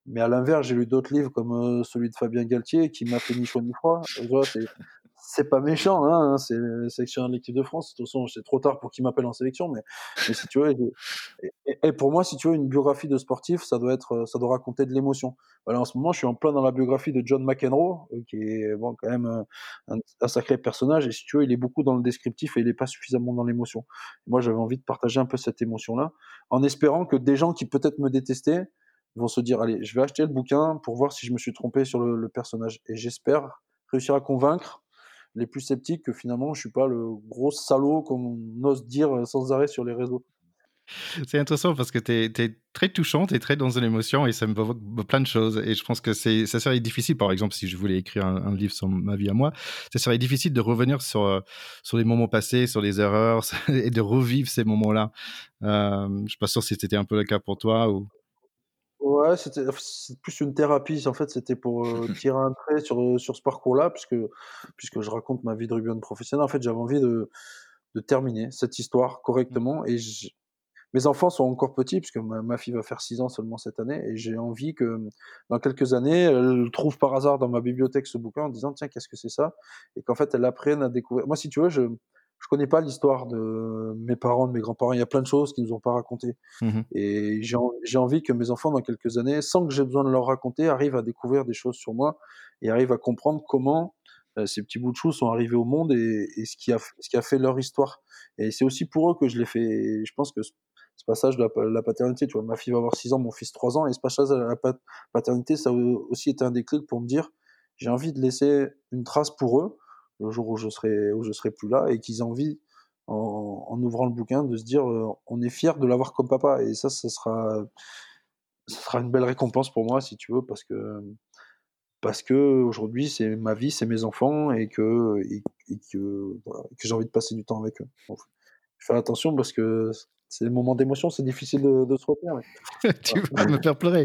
Mais à l'inverse, j'ai lu d'autres livres comme euh, celui de Fabien Galtier qui m'a fait ni chaud ni froid. Tu vois, c'est c'est pas méchant, hein, hein, c'est le sélectionneur de l'équipe de France. De toute façon, c'est trop tard pour qu'il m'appelle en sélection, mais, mais si tu veux, et, et- et pour moi, si tu veux, une biographie de sportif, ça doit être, euh, ça doit raconter de l'émotion. Voilà, en ce moment, je suis en plein dans la biographie de John McEnroe, euh, qui est bon, quand même euh, un, un sacré personnage. Et si tu veux, il est beaucoup dans le descriptif et il est pas suffisamment dans l'émotion. Moi, j'avais envie de partager un peu cette émotion-là, en espérant que des gens qui peut-être me détestaient vont se dire, allez, je vais acheter le bouquin pour voir si je me suis trompé sur le, le personnage. Et j'espère réussir à convaincre les plus sceptiques que finalement je suis pas le gros salaud comme on ose dire sans arrêt sur les réseaux. C'est intéressant parce que tu es très touchant, tu es très dans une émotion et ça me provoque plein de choses. Et je pense que c'est, ça serait difficile, par exemple, si je voulais écrire un, un livre sur ma vie à moi, ça serait difficile de revenir sur, euh, sur les moments passés, sur les erreurs et de revivre ces moments-là. Euh, je suis pas sûr si c'était un peu le cas pour toi ou... Ouais, c'était c'est plus une thérapie. En fait, c'était pour euh, tirer un trait sur, euh, sur ce parcours-là, puisque, puisque je raconte ma vie de rugbyman professionnel. En fait, j'avais envie de, de terminer cette histoire correctement. Et j'- mes enfants sont encore petits, puisque ma, ma fille va faire six ans seulement cette année. Et j'ai envie que dans quelques années, elle trouve par hasard dans ma bibliothèque ce bouquin en disant, tiens, qu'est-ce que c'est ça? Et qu'en fait, elle apprenne à découvrir. Moi, si tu veux, je je connais pas l'histoire de mes parents, de mes grands-parents. Il y a plein de choses qu'ils nous ont pas racontées. Mhm. Et j'ai en- j'ai envie que mes enfants, dans quelques années, sans que j'ai besoin de leur raconter, arrivent à découvrir des choses sur moi et arrivent à comprendre comment euh, ces petits bouts de choux sont arrivés au monde et, et ce, qui a, f- ce qui a fait leur histoire. Et c'est aussi pour eux que je l'ai fait. Et je pense que ce, ce passage de la, la paternité, tu vois, ma fille va avoir six ans, mon fils trois ans, et ce passage de la pat- paternité, ça a aussi été un déclic pour me dire, j'ai envie de laisser une trace pour eux, le jour où je serai, où je serai plus là, et qu'ils aient envie en, en ouvrant le bouquin, de se dire euh, on est fier de l'avoir comme papa. Et ça, ça sera, ça sera une belle récompense pour moi, si tu veux, parce que, parce que aujourd'hui, c'est ma vie, c'est mes enfants, et que, et, et que, voilà, que j'ai envie de passer du temps avec eux. Donc, je fais attention parce que c'est des moments d'émotion, c'est difficile de, de se retenir. Mais Tu voilà. vas me faire pleurer.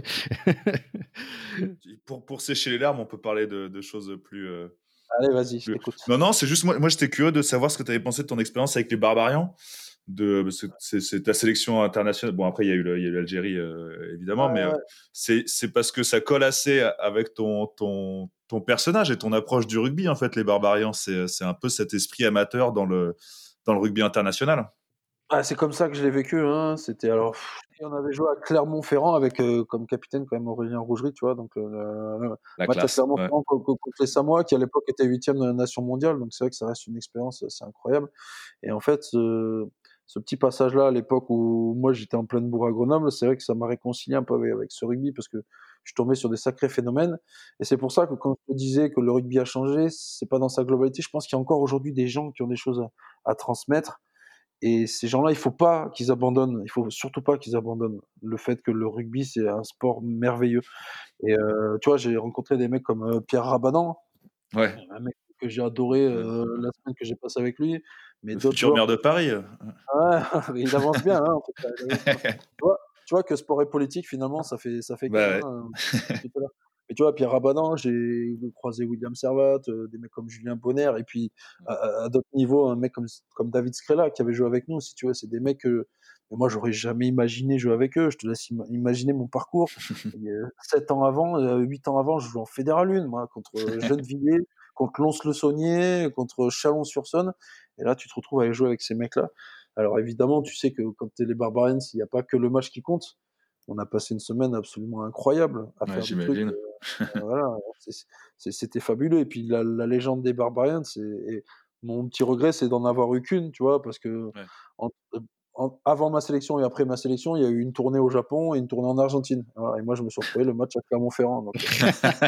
Pour, pour sécher les larmes, on peut parler de, de choses plus, euh, Allez, vas-y, je plus- t'écoute. Non, non, c'est juste moi, moi j'étais curieux de savoir ce que tu avais pensé de ton expérience avec les Barbarians. De, parce que c'est, c'est ta sélection internationale. Bon, après, il y a eu, le- il y a eu l'Algérie, euh, évidemment, mais euh, Ouais, c'est, c'est parce que ça colle assez avec ton, ton, ton personnage et ton approche du rugby, en fait, les Barbarians. C'est, c'est un peu cet esprit amateur dans le, dans le rugby international. ah, c'est comme ça que je l'ai vécu, hein. C'était alors, pff, et on avait joué à Clermont-Ferrand avec euh, comme capitaine quand même Aurélien Rougerie, tu vois. Donc le, le- le La match à classe, ouais. Clermont-Ferrand co- co- contre les Samoa, qui à l'époque était huitième de la nation mondiale. Donc c'est vrai que ça reste une expérience assez incroyable. Et en fait, ce, ce petit passage-là à l'époque où moi j'étais en pleine bourre à Grenoble, c'est vrai que ça m'a réconcilié un peu avec, avec ce rugby parce que je suis tombé sur des sacrés phénomènes. Et c'est pour ça que quand je te disais que le rugby a changé, c'est pas dans sa globalité. Je pense qu'il y a encore aujourd'hui des gens qui ont des choses à, à transmettre. Et ces gens-là, il faut pas qu'ils abandonnent. Il faut surtout pas qu'ils abandonnent le fait que le rugby c'est un sport merveilleux. Et euh, tu vois, j'ai rencontré des mecs comme euh, Pierre Rabadan, Ouais. un mec que j'ai adoré Ouais. euh, la semaine que j'ai passée avec lui, mais Le d'autres futur joueurs. maire de Paris. euh. Ouais, il avance bien, hein, en tout cas. Il avance bien. Tu vois, tu vois que sport et politique, finalement, ça fait, ça fait qu'un. Bah ouais. Hein, tout à l'heure. Et tu vois, Pierre Rabadan, j'ai croisé William Servat, euh, des mecs comme Julien Bonner, et puis à, à- à d'autres niveaux, un mec comme, comme David Scrella qui avait joué avec nous, si tu veux. C'est des mecs que mais moi, j'aurais jamais imaginé jouer avec eux. Je te laisse ima- imaginer mon parcours. Et, euh, sept ans avant, euh, huit ans avant, je jouais en Fédéral un, moi, contre euh, Gennevilliers, contre Lons-le-Saunier, contre Chalon-sur-Saône. Et là, tu te retrouves à aller jouer avec ces mecs-là. Alors évidemment, tu sais que quand tu es les Barbarians, il n'y a pas que le match qui compte. On a passé une semaine absolument incroyable à Ouais, faire des trucs. j'imagine. euh, voilà, c'est- c'est- c'était fabuleux. Et puis la, la légende des Barbarians, c'est et mon petit regret, c'est d'en avoir eu qu'une, tu vois, parce que Ouais. en- en- avant ma sélection et après ma sélection, il y a eu une tournée au Japon et une tournée en Argentine. Voilà, et moi, je me suis retrouvé le match à Clermont-Ferrand. Donc, euh,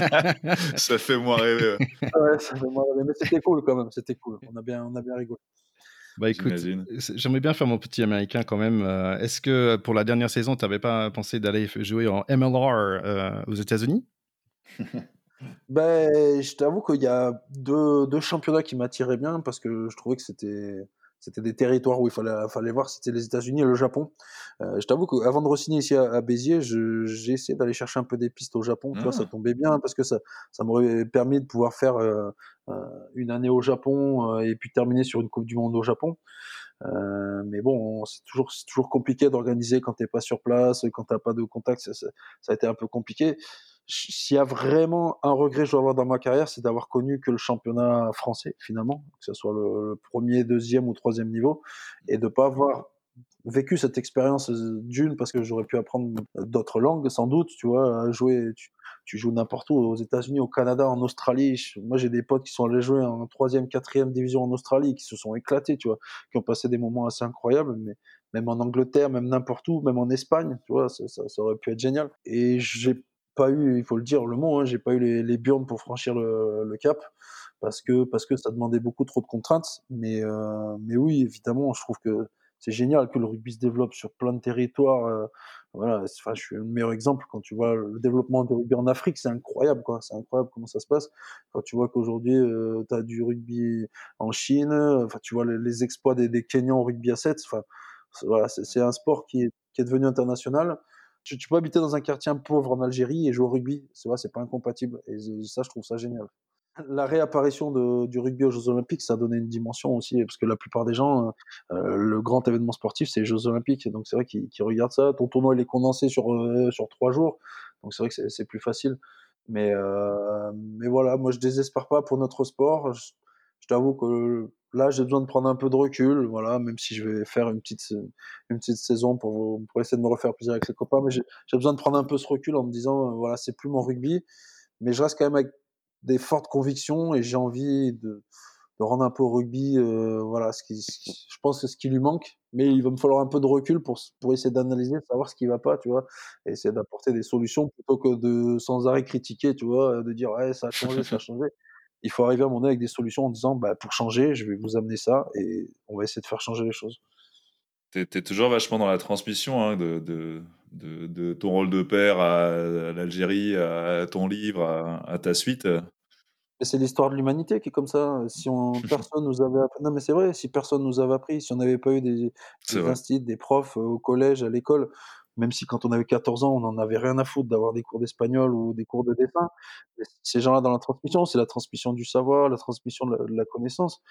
Ça fait moins rêver, ouais. ouais, ça fait mal, mais c'était cool quand même, c'était cool. On a bien, on a bien rigolé. Bah écoute, J'imagine. c'est- j'aimerais bien faire mon petit américain quand même. Euh, Est-ce que pour la dernière saison, tu n'avais pas pensé d'aller f- jouer en M L R euh, aux États-Unis? Ben, je t'avoue qu'il y a deux, deux championnats qui m'attiraient bien parce que je trouvais que c'était c'était des territoires où il fallait, fallait voir, c'était les États-Unis et le Japon. Euh, je t'avoue qu'avant de re-signer ici à, à Béziers, je, j'ai essayé d'aller chercher un peu des pistes au Japon. Tu vois, ça Ah, tombait bien parce que ça, ça m'aurait permis de pouvoir faire euh, euh, une année au Japon euh, et puis terminer sur une Coupe du Monde au Japon. Euh, mais bon, c'est toujours, c'est toujours compliqué d'organiser quand t'es pas sur place, quand t'as pas de contact. Ça, ça, ça a été un peu compliqué. S'il y a vraiment un regret que je dois avoir dans ma carrière, c'est d'avoir connu que le championnat français, finalement, que ce soit le, le premier, deuxième ou troisième niveau, et de pas avoir vécu cette expérience d'une, parce que j'aurais pu apprendre d'autres langues, sans doute, tu vois, jouer, tu, tu joues n'importe où, aux États-Unis, au Canada, en Australie. Je- moi, j'ai des potes qui sont allés jouer en troisième, quatrième division en Australie, qui se sont éclatés, tu vois, qui ont passé des moments assez incroyables, mais même en Angleterre, même n'importe où, même en Espagne, tu vois, ça, ça, ça aurait pu être génial. Et j'ai pas eu, il faut le dire, le mot, hein, j'ai pas eu les, les burnes pour franchir le, le cap, parce que, parce que ça demandait beaucoup trop de contraintes. Mais, euh, mais oui, évidemment, je trouve que c'est génial que le rugby se développe sur plein de territoires. euh, voilà, c'est- enfin, je suis le meilleur exemple quand tu vois le développement du rugby en Afrique, c'est incroyable, quoi. C'est incroyable comment ça se passe. Quand tu vois qu'aujourd'hui, euh, tu as du rugby en Chine, euh, enfin, tu vois les, les exploits des, des Kenyans au rugby à sept. Enfin, c'est- voilà, c'est c'est un sport qui est, qui est devenu international. Tu, tu peux habiter dans un quartier pauvre en Algérie et jouer au rugby, c'est vrai, c'est pas incompatible. Et c'est- ça, je trouve ça génial. La réapparition de, du rugby aux Jeux Olympiques, ça a donné une dimension aussi, parce que la plupart des gens, euh, le grand événement sportif, c'est les Jeux Olympiques. Donc c'est vrai qu'ils qu'ils regardent ça. Ton tournoi, il est condensé sur, euh, sur trois jours. Donc c'est vrai que c'est c'est plus facile. Mais, euh, mais voilà, moi je désespère pas pour notre sport. Je, je t'avoue que là, j'ai besoin de prendre un peu de recul, voilà, même si je vais faire une petite, une petite saison pour, pour essayer de me refaire plaisir avec les copains. Mais j'ai j'ai besoin de prendre un peu ce recul en me disant, euh, voilà, c'est plus mon rugby, mais je reste quand même avec des fortes convictions et j'ai envie de, de rendre un peu au rugby, euh, voilà, ce qui, ce qui- je pense que ce qui lui manque, mais il va me falloir un peu de recul pour, pour essayer d'analyser, savoir ce qui va pas, tu vois, et essayer d'apporter des solutions plutôt que de sans arrêt critiquer, tu vois, de dire, ouais, ça a changé, ça a changé. Il faut arriver à un moment donné avec des solutions en disant, bah, pour changer, je vais vous amener ça et on va essayer de faire changer les choses. t'es, t'es toujours vachement dans la transmission hein, de, de, de, de ton rôle de père à, à l'Algérie, à ton livre, à, à ta suite. Mais c'est l'histoire de l'humanité qui est comme ça. Si on, personne nous avait appris, non mais c'est vrai, si personne nous avait appris, si on n'avait pas eu des, C'est des vrai. instituts, des profs euh, au collège, à l'école, même si quand on avait quatorze ans, on n'en avait rien à foutre d'avoir des cours d'espagnol ou des cours de dessin, mais ces gens-là dans la transmission, c'est la transmission du savoir, la transmission de la, de la connaissance.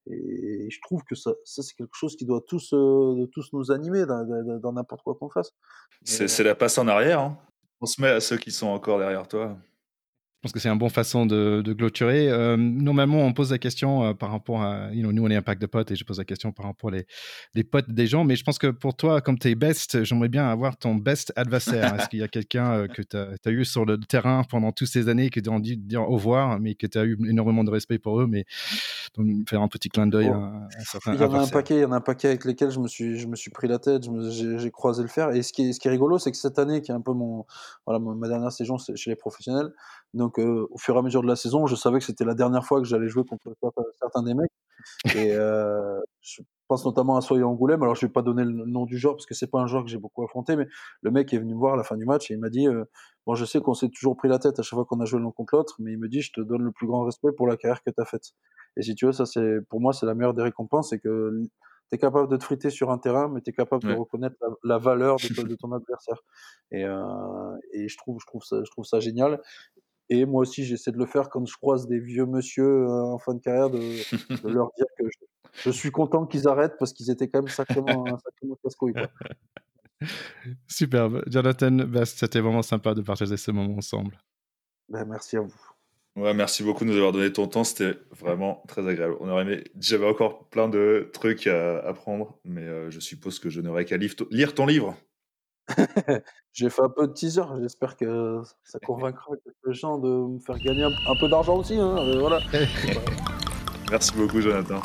Et je trouve que ça, ça c'est quelque chose qui doit tous, euh, tous nous animer dans, dans, dans n'importe quoi qu'on fasse. Mais, C'est, euh, c'est la passe en arrière. Hein. On se met à ceux qui sont encore derrière toi. Je pense que c'est une bonne façon de, de clôturer. Euh, normalement, on pose la question euh, par rapport à... You know, nous, on est un pack de potes et je pose la question par rapport aux les, les potes des gens. Mais je pense que pour toi, comme tu es best, j'aimerais bien avoir ton best adversaire. Est-ce qu'il y a quelqu'un euh, que tu as eu sur le terrain pendant toutes ces années, que tu as dû dire au revoir, mais que tu as eu énormément de respect pour eux, mais donc, faire un petit clin d'œil à, oh, à un certain il y en a un adversaire? paquet, il y en a un paquet avec lesquels je me suis, je me suis pris la tête, je me- j'ai j'ai croisé le fer. Et ce qui est, ce qui est rigolo, c'est que cette année, qui est un peu mon, voilà, mon- ma dernière saison c'est chez les professionnels, donc euh, au fur et à mesure de la saison, je savais que c'était la dernière fois que j'allais jouer contre certains certains des mecs. Et euh, je pense notamment à Soya Angoulême. Alors je vais pas donner le nom du joueur parce que c'est pas un joueur que j'ai beaucoup affronté, mais le mec est venu me voir à la fin du match et il m'a dit, euh, bon, je sais qu'on s'est toujours pris la tête à chaque fois qu'on a joué l'un contre l'autre, mais il me dit, je te donne le plus grand respect pour la carrière que tu as faite. Et si tu veux, ça c'est, pour moi, c'est la meilleure des récompenses, c'est que tu es capable de te friter sur un terrain, mais tu es capable de Ouais. reconnaître la, la valeur de, to- de ton adversaire. Et, euh, et je trouve, je trouve ça, je trouve ça génial. Et moi aussi, j'essaie de le faire quand je croise des vieux monsieur euh, en fin de carrière, de, de leur dire que je, je suis content qu'ils arrêtent parce qu'ils étaient quand même sacrément, sacrément casse-couilles, quoi. Superbe. Jonathan, Best, c'était vraiment sympa de partager ce moment ensemble. Ben, merci à vous. Ouais, merci beaucoup de nous avoir donné ton temps. C'était vraiment très agréable. On aurait aimé... J'avais encore plein de trucs à apprendre, mais euh, je suppose que je n'aurais qu'à lire lire ton livre. J'ai fait un peu de teaser, j'espère que ça convaincra quelques gens de me faire gagner un, un peu d'argent aussi, hein, euh, voilà. Voilà. Merci beaucoup, Jonathan.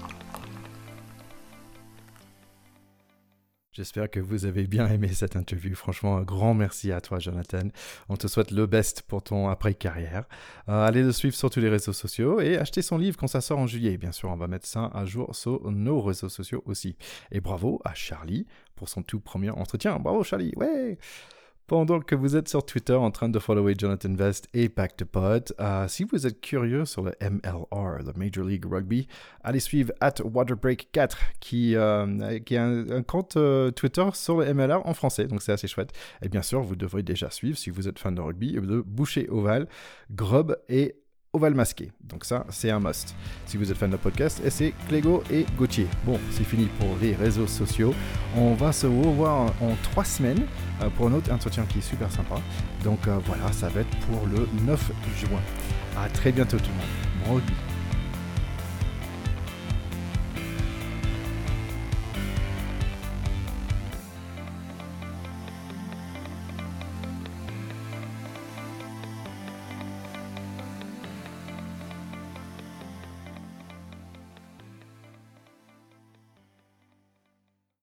J'espère que vous avez bien aimé cette interview. Franchement, un grand merci à toi, Jonathan. On te souhaite le best pour ton après-carrière. Euh, allez le suivre sur tous les réseaux sociaux et achetez son livre quand ça sort en juillet. Bien sûr, on va mettre ça à jour sur nos réseaux sociaux aussi. Et bravo à Charlie pour son tout premier entretien. Bravo, Charlie. Ouais! Pendant que vous êtes sur Twitter en train de follower Jonathan Vest et Pactepod, euh, si vous êtes curieux sur le M L R, le Major League Rugby, allez suivre at waterbreak quatre qui, euh, qui a un, un compte euh, Twitter sur le M L R en français, donc c'est assez chouette. Et bien sûr, vous devrez déjà suivre, si vous êtes fan de rugby, de Boucher Oval, Grob et Oval Masqué. Donc ça, c'est un must. Si vous êtes fan de podcast, et c'est Clégo et Gauthier. Bon, c'est fini pour les réseaux sociaux. On va se revoir en, en trois semaines euh, pour un autre entretien qui est super sympa. Donc euh, voilà, ça va être pour le neuf juin. À très bientôt tout le monde. Bon rugby.